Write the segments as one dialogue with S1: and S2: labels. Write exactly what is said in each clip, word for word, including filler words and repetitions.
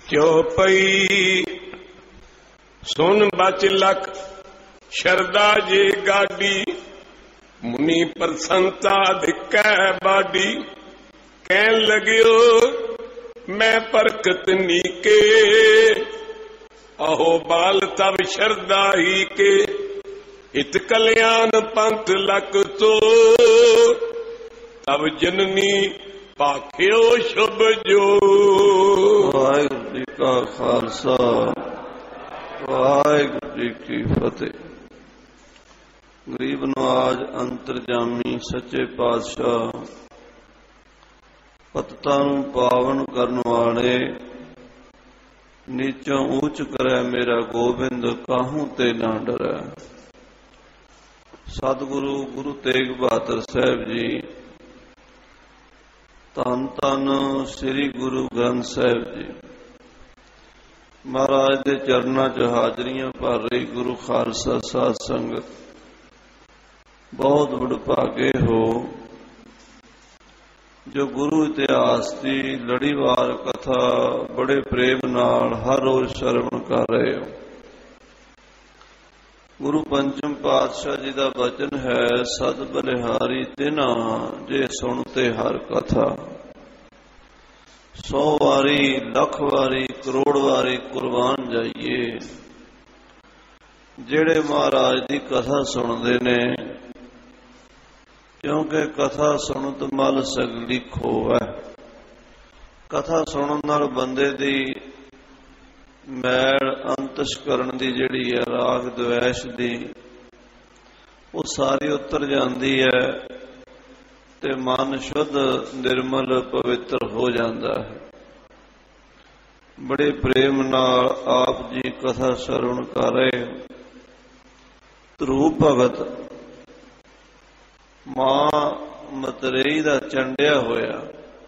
S1: ਚੌਪਈ ਸੁਨ ਬਚ ਲਖ ਸ਼ਰਦਾ ਜੇ ਗਾਡੀ, ਮੁਨੀ ਪ੍ਰਸੰਤਾ ਦਿਕੈ ਬਾਡੀ। ਕਹਿਣ ਲਗਿਓ ਮੈਂ ਪਰਖਤ ਨੀਕੇ, ਅਹੋ ਬਾਲ ਤਬ ਸ਼ਰਦਾ ਹੀ ਕੇ। ਹਿਤ ਕਲਿਆਣ ਪੰਥ ਲਕ ਤੋ, ਤਬ ਜਨਨੀ ਭਾਖਿਓ ਸ਼ੁਭ ਜੋ।
S2: ਵਾਹਿਗੁਰੂ ਜੀ ਕਾ ਖਾਲਸਾ, ਵਾਹਿਗੁਰੂ ਜੀ ਕੀ ਫਤਿਹ। ਗਰੀਬ ਨਵਾਜ ਅੰਤਰਜਾਮੀ ਸੱਚੇ ਪਾਤਸ਼ਾਹ, ਪਤਤਾਂ ਨੂੰ ਪਾਵਨ ਕਰਨ ਵਾਲੇ, ਨੀਚੋਂ ਊਚ ਕਰੈ ਮੇਰਾ ਗੋਬਿੰਦ, ਕਾਹੂ ਤੇ ਨਾ ਡਰੈ। ਸਤਿਗੁਰੂ ਗੁਰੂ ਤੇਗ ਬਹਾਦਰ ਸਾਹਿਬ ਜੀ, ਧੰਨ ਧੰਨ ਸ੍ਰੀ ਗੁਰੂ ਗ੍ਰੰਥ ਸਾਹਿਬ ਜੀ ਮਹਾਰਾਜ ਦੇ ਚਰਨਾਂ 'ਚ ਹਾਜ਼ਰੀਆਂ ਭਰ ਰਹੀ ਗੁਰੂ ਖਾਲਸਾ ਸਾਧ ਸੰਗਤ, ਬਹੁਤ ਵਡਭਾਗੇ ਹੋ ਜੋ ਗੁਰੂ ਇਤਿਹਾਸ ਦੀ ਲੜੀਵਾਰ ਕਥਾ ਬੜੇ ਪ੍ਰੇਮ ਨਾਲ ਹਰ ਰੋਜ਼ ਸ਼ਰਵਣ ਕਰ ਰਹੇ ਹੋ। ਗੁਰੂ ਪੰਚਮ ਪਾਤਸ਼ਾਹ ਜੀ ਦਾ ਬਚਨ ਹੈ, ਸਦ ਬਲਿਹਾਰੀ ਤਿਨਾ ਜੇ ਸੁਣਤੇ ਹਰ ਕਥਾ। ਸੌ ਵਾਰੀ, ਲੱਖ ਵਾਰੀ, ਕਰੋੜ ਵਾਰੀ ਕੁਰਬਾਨ ਜਾਈਏ ਜਿਹੜੇ ਮਹਾਰਾਜ ਦੀ ਕਥਾ ਸੁਣਦੇ ਨੇ, ਕਿਉਂਕਿ ਕਥਾ ਸੁਣਤ ਮਲ ਸਗਲੀ ਖੋਵੈ। ਕਥਾ ਸੁਣਨ ਨਾਲ ਬੰਦੇ ਦੀ ਮੈਲ ਅੰਤਸ਼ਕਰਨ ਦੀ ਜਿਹੜੀ ਹੈ, ਰਾਗ ਦਵੈਸ਼ ਦੀ, ਉਹ ਸਾਰੀ ਉਤਰ ਜਾਂਦੀ ਹੈ ਤੇ ਮਨ ਸ਼ੁੱਧ ਨਿਰਮਲ ਪਵਿੱਤਰ ਹੋ ਜਾਂਦਾ ਹੈ। ਬੜੇ ਪ੍ਰੇਮ ਨਾਲ ਆਪ ਜੀ ਕਥਾ ਸਰਵਣ ਕਰ ਰਹੇ। ਧਰੂ ਭਗਤ ਮਾਂ ਮਤਰੇਈ ਦਾ ਚੰਡਿਆ ਹੋਇਆ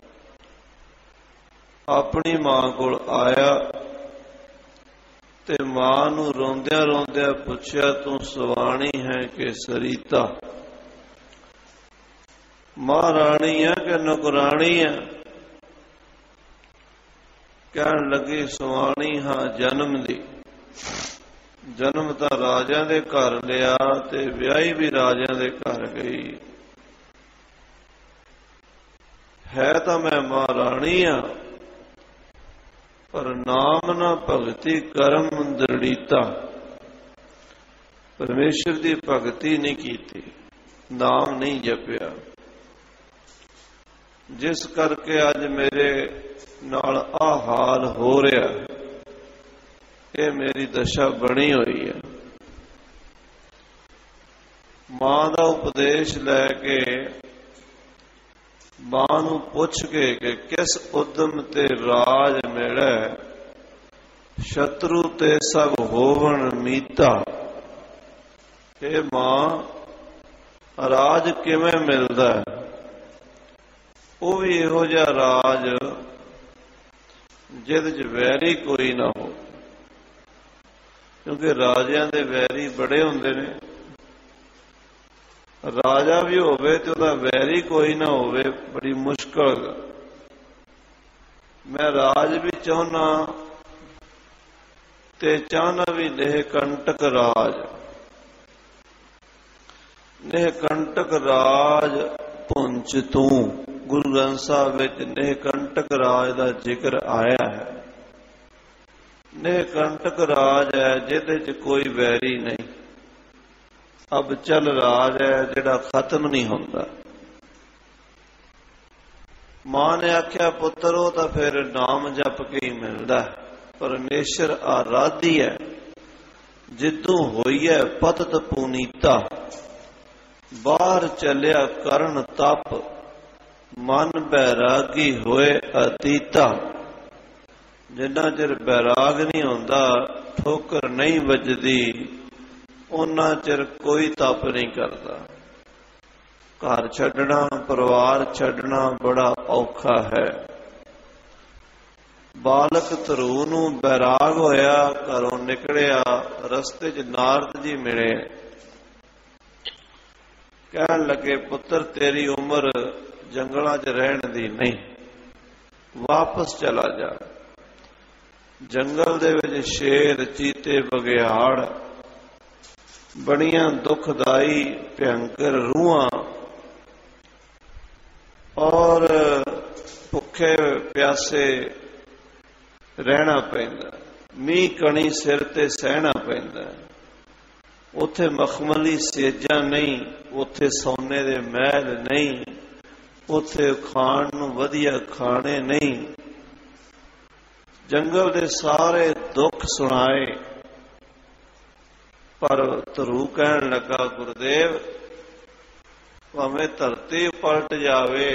S2: ਆਪਣੀ ਮਾਂ ਕੋਲ ਆਇਆ ਤੇ ਮਾਂ ਨੂੰ ਰੋਂਦਿਆਂ ਰੋਂਦਿਆਂ ਪੁੱਛਿਆ, ਤੂੰ ਸਵਾਣੀ ਹੈ ਕਿ ਸਰੀਤਾ? ਮਹਾਰਾਣੀ ਹੈ ਕਿ ਨੌਕਰਾਣੀ ਹੈ? ਕਹਿਣ ਲੱਗੀ, ਸਵਾਣੀ ਹਾਂ ਜਨਮ ਦੀ। ਜਨਮ ਤਾਂ ਰਾਜਿਆਂ ਦੇ ਘਰ ਲਿਆ ਤੇ ਵਿਆਹੀ ਵੀ ਰਾਜਿਆਂ ਦੇ ਘਰ ਗਈ ਹੈ। ਤਾਂ ਮੈਂ ਮਹਾਰਾਣੀ ਆ, ਪਰ ਨਾਮ ਨਾ ਭਗਤੀ ਕਰਮ ਦ੍ਰਿੜੀਤਾ। ਪਰਮੇਸ਼ਰ ਦੀ ਭਗਤੀ ਨਹੀਂ ਕੀਤੀ, ਨਾਮ ਨਹੀਂ ਜਪਿਆ, ਜਿਸ ਕਰਕੇ ਅੱਜ ਮੇਰੇ ਨਾਲ ਆਹ ਹਾਲ ਹੋ ਰਿਹਾ। ਇਹ ਮੇਰੀ ਦਸ਼ਾ ਬਣੀ ਹੋਈ ਹੈ। ਮਾਂ ਦਾ ਉਪਦੇਸ਼ ਲੈ ਕੇ, ਮਾਂ ਨੂੰ ਪੁੱਛ ਕੇ ਕਿ ਕਿਸ ਉਦਮ ਤੇ ਰਾਜ ਮਿਲੈ, ਸ਼ਤਰੂ ਤੇ ਸਭ ਹੋਵਣ ਮੀਤਾ। ਇਹ ਮਾਂ, ਰਾਜ ਕਿਵੇਂ ਮਿਲਦਾ? ਉਹ ਵੀ ਇਹੋ ਜਿਹਾ ਰਾਜ ਜਿਹਦੇ 'ਚ ਵੈਰੀ ਕੋਈ ਨਾ ਹੋ, ਕਿਉਂਕਿ ਰਾਜਿਆਂ ਦੇ ਵੈਰੀ ਬੜੇ ਹੁੰਦੇ ਨੇ। ਰਾਜਾ ਵੀ ਹੋਵੇ ਤੇ ਉਹਦਾ ਵੈਰੀ ਕੋਈ ਨਾ ਹੋਵੇ, ਬੜੀ ਮੁਸ਼ਕਲ। ਮੈਂ ਰਾਜ ਵੀ ਚਾਹੁੰਨਾ ਤੇ ਚਾਹਨਾ ਵੀ ਨੇਹ ਕੰਟਕ ਰਾਜ। ਨੇਹ ਕੰਟਕ ਰਾਜ ਪੁੰਚ ਤੂੰ। ਗੁਰੂ ਗ੍ਰੰਥ ਸਾਹਿਬ ਵਿੱਚ ਨੇਹ ਕੰਟਕ ਰਾਜ ਦਾ ਜ਼ਿਕਰ ਆਇਆ ਹੈ। ਨੇਹ ਕੰਟਕ ਰਾਜ ਹੈ ਜਿਹਦੇ 'ਚ ਕੋਈ ਵੈਰੀ ਨਹੀਂ। ਅਬ ਚੱਲ ਰਾਜ ਹੈ ਜਿਹੜਾ ਖਤਮ ਨਹੀਂ ਹੁੰਦਾ। ਮਾਂ ਨੇ ਆਖਿਆ, ਪੁੱਤਰ ਉਹ ਤਾਂ ਫਿਰ ਨਾਮ ਜਪ ਕੇ ਹੀ ਮਿਲਦਾ। ਪਰਮੇਸ਼ਰ ਆਰਾਧੀ ਹੈ, ਜਿੱਦੋਂ ਹੋਈ ਹੈ ਪਤਤ ਪੁਨੀਤਾ। ਬਾਹਰ ਚੱਲਿਆ ਕਰਨ ਤਪ, ਮਨ ਬੈਰਾਗੀ ਹੋਏ ਅਤੀਤਾ। ਜਿੰਨਾ ਚਿਰ ਬੈਰਾਗ ਨਹੀਂ ਹੁੰਦਾ, ਠੋਕਰ ਨਹੀਂ ਵੱਜਦੀ, ਉਹਨਾਂ ਚਿਰ ਕੋਈ ਤਪ ਨਹੀਂ ਕਰਦਾ। ਘਰ ਛੱਡਣਾ, ਪਰਿਵਾਰ ਛੱਡਣਾ ਬੜਾ ਔਖਾ ਹੈ। ਬਾਲਕ ਧਰੂ ਨੂੰ ਬੈਰਾਗ ਹੋਇਆ, ਘਰੋਂ ਨਿਕਲਿਆ, ਰਸਤੇ 'ਚ ਨਾਰਦ ਜੀ ਮਿਲੇ। ਕਹਿਣ ਲੱਗੇ, ਪੁੱਤਰ ਤੇਰੀ ਉਮਰ ਜੰਗਲਾਂ 'ਚ ਰਹਿਣ ਦੀ ਨਹੀਂ, ਵਾਪਸ ਚਲਾ ਜਾ। ਜੰਗਲ ਦੇ ਵਿੱਚ ਸ਼ੇਰ, ਚੀਤੇ, ਬਘਿਆੜ, ਬੜੀਆਂ ਦੁਖਦਾਈ ਭਿਅੰਕਰ ਰੂਹਾਂ ਔਰ ਭੁੱਖੇ ਪਿਆਸੇ ਰਹਿਣਾ ਪੈਂਦਾ, ਮੀਂਹ ਕਣੀ ਸਿਰ ਤੇ ਸਹਿਣਾ ਪੈਂਦਾ। ਉੱਥੇ ਮਖਮਲੀ ਸੇਜਾਂ ਨਹੀਂ, ਉੱਥੇ ਸੋਨੇ ਦੇ ਮਹਿਲ ਨਹੀਂ, ਉੱਥੇ ਖਾਣ ਨੂੰ ਵਧੀਆ ਖਾਣੇ ਨਹੀਂ। ਜੰਗਲ ਦੇ ਸਾਰੇ ਦੁੱਖ ਸੁਣਾਏ, ਪਰ ਧਰੂ ਕਹਿਣ ਲੱਗਾ, ਗੁਰਦੇਵ ਭਾਵੇਂ ਧਰਤੀ ਪਲਟ ਜਾਵੇ,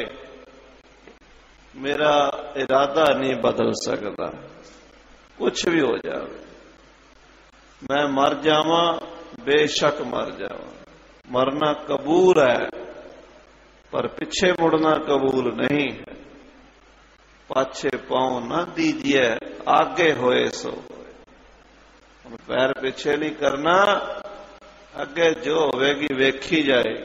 S2: ਮੇਰਾ ਇਰਾਦਾ ਨਹੀਂ ਬਦਲ ਸਕਦਾ। ਕੁਛ ਵੀ ਹੋ ਜਾਵੇ, ਮੈਂ ਮਰ ਜਾਵਾਂ, ਬੇਸ਼ੱਕ ਮਰ ਜਾਵਾਂ, ਮਰਨਾ ਕਬੂਲ ਹੈ, ਪਰ ਪਿੱਛੇ ਮੁੜਨਾ ਕਬੂਲ ਨਹੀਂ ਹੈ। ਪਾਛੇ ਪਾਉ ਨਾ ਦੀਜੀਏ, ਆਗੇ ਹੋਏ ਸੋ ਹੋਏ। ਹੁਣ ਪੈਰ ਪਿੱਛੇ ਨਹੀਂ ਕਰਨਾ, ਅੱਗੇ ਜੋ ਹੋਵੇਗੀ ਵੇਖੀ ਜਾਏ।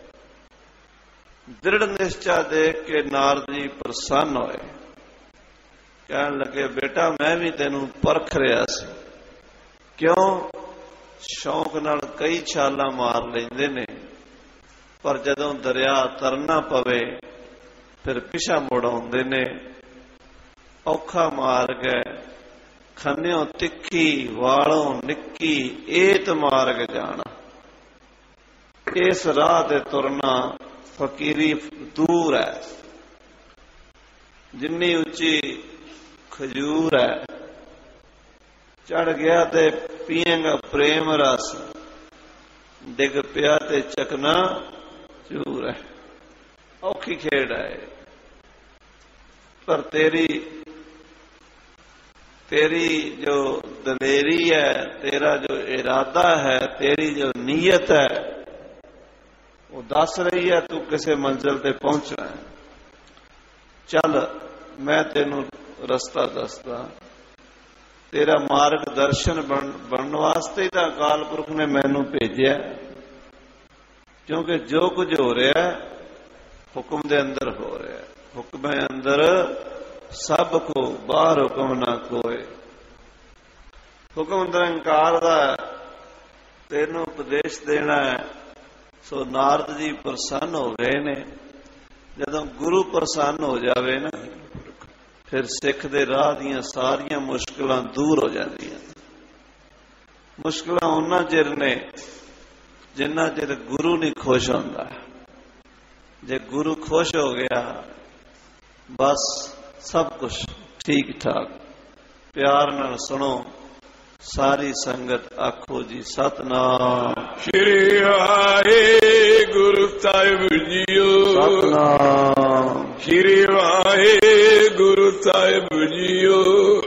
S2: ਦ੍ਰਿੜ ਨਿਸ਼ਚਾ ਦੇਖ ਕੇ ਨਾਰਦ ਜੀ ਪ੍ਰਸੰਨ ਹੋਏ, ਕਹਿਣ ਲੱਗੇ, ਬੇਟਾ ਮੈਂ ਵੀ ਤੈਨੂੰ ਪਰਖ ਰਿਹਾ ਸੀ। ਕਿਉਂ? ਸ਼ੌਕ ਨਾਲ ਕਈ ਛਾਲਾਂ ਮਾਰ ਲੈਂਦੇ ਨੇ, ਪਰ ਜਦੋਂ ਦਰਿਆ ਤਰਨਾ ਪਵੇ ਫਿਰ ਪਿਛਾ ਮੁੜ ਆਉਂਦੇ ਨੇ। ਔਖਾ ਮਾਰਗ ਹੈ, ਖੰਨਿਓ ਤਿੱਖੀ, ਵਾਲੋਂ ਨਿੱਕੀ, ਏਤ ਮਾਰਗ ਜਾਣਾ। ਇਸ ਰਾਹ ਤੇ ਤੁਰਨਾ ਫਕੀਰੀ ਦੂਰ ਹੈ। ਜਿੰਨੀ ਉੱਚੀ ਖਜੂਰ ਹੈ, ਚੜ ਗਿਆ ਤੇ ਪੀਏਗਾ ਪ੍ਰੇਮ ਰਸ, ਡਿੱਗ ਪਿਆ ਤੇ ਚਕਨਾ ਚੂਰ ਹੈ। ਔਖੀ ਖੇਡ ਹੈ, ਪਰ ਤੇਰੀ तेरी जो दलेरी है, तेरा जो इरादा है, तेरी जो नीयत है, वो दस रही है तू किसी मंजिल पे पहुंचना है। चल मैं तेनू रस्ता दसदा, तेरा मार्गदर्शन बन बनने वास्ते ही अकाल पुरख ने मैनू भेजा, क्योंकि जो कुछ हो रहा है हुक्म दे अंदर हो रहा है। हुक्म अंदर सब को, बाहर हुक्म ना कोई। हुक्म निरंकार दा तेनू उपदेश देना है। सो नारद जी प्रसन्न हो गए ने। जदों गुरु प्रसन्न हो जावे ना, फिर सिख दे राह दियां सारियां मुश्किलां दूर हो जांदियां। मुश्किलां उन्ना चिर ने जिन्ना चिर गुरु नहीं खुश होंदा। जे गुरु खुश हो गया, बस सब कुछ ठीक ठाक। प्यार नाल सुनो, सारी संगत आखो जी सतनाम
S1: श्री वाहिगुरु साहिब जीओ।
S2: सतनाम
S1: श्री वाहिगुरु साहिब जीओ।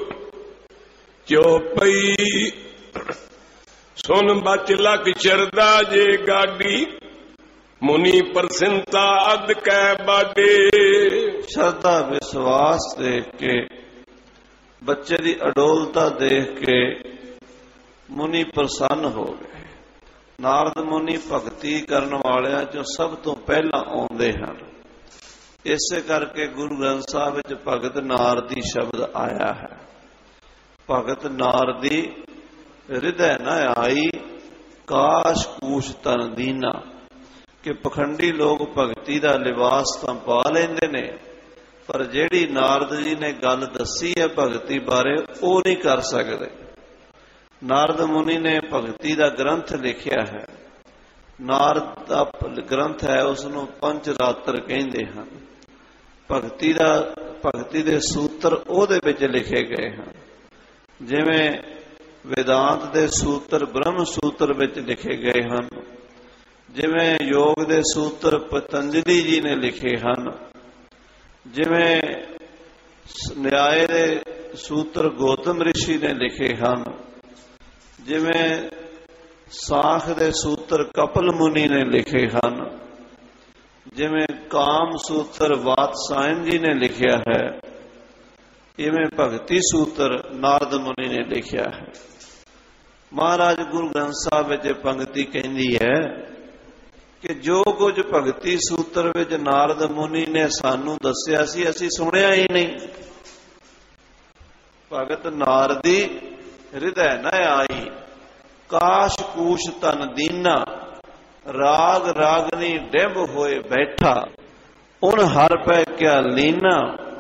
S1: चौपई सुन बच लख चरदा जे गाड़ी, मुनि प्रसन्नता अद कै बाडे।
S2: श्रद्धा विश्वास देख के, बच्चे की अडोलता देख के मुनि प्रसन्न हो गए। नारद मुनि भगती करने वालियां चों सब तो पहला आउंदे हन। इसे करके गुरु ग्रंथ साहिब विच भगत नारदी शब्द आया है। भगत नारदी हृदय न आई, काश कूश तन दीना। कि पखंडी लोग भगती का लिबास तो पा लेंदे ने, पर जेड़ी नारद जी ने गल दसी है भगती बारे, वो नहीं कर सकते। नारद मुनि ने भगती का ग्रंथ लिखिया है। नारद का ग्रंथ है, उसनों पंच रात्र कहते हैं। भगती का भगती के सूत्र ओहदे विच लिखे गए हैं। जिवें वेदांत के सूत्र ब्रह्म सूत्र विच लिखे गए हैं, जिवें योग दे सूत्र पतंजलि जी ने लिखे हैं, जिवें न्याय दे सूत्र गौतम ऋषि ने लिखे हैं, जिवें साख दे सूत्र कपिल मुनि ने लिखे हैं, जिवें काम सूत्र वात्सायन जी ने लिखा है, इवें भगती सूत्र नारद मुनि ने लिखा है। महाराज गुरु ग्रंथ साहिब विच पंक्ति कहती है कि जो कुछ भगती सूत्र विच नारद मुनि ने सानू दस्या सी, असीं सुनिया ही नहीं। ਭਗਤ ਨਾਰਦੀ ਹਿਰਦੈ ਨ ਆਈ। ਕਾਸ਼ ਕੂਸ਼ ਤਨ ਦੀਨਾ ਰਾਗ ਰਾਗਨੀ ਡਿੰਬ ਹੋਏ ਬੈਠਾ। ਉਨ ਹਰ ਪੈ ਕਿਆ ਲੀਨਾ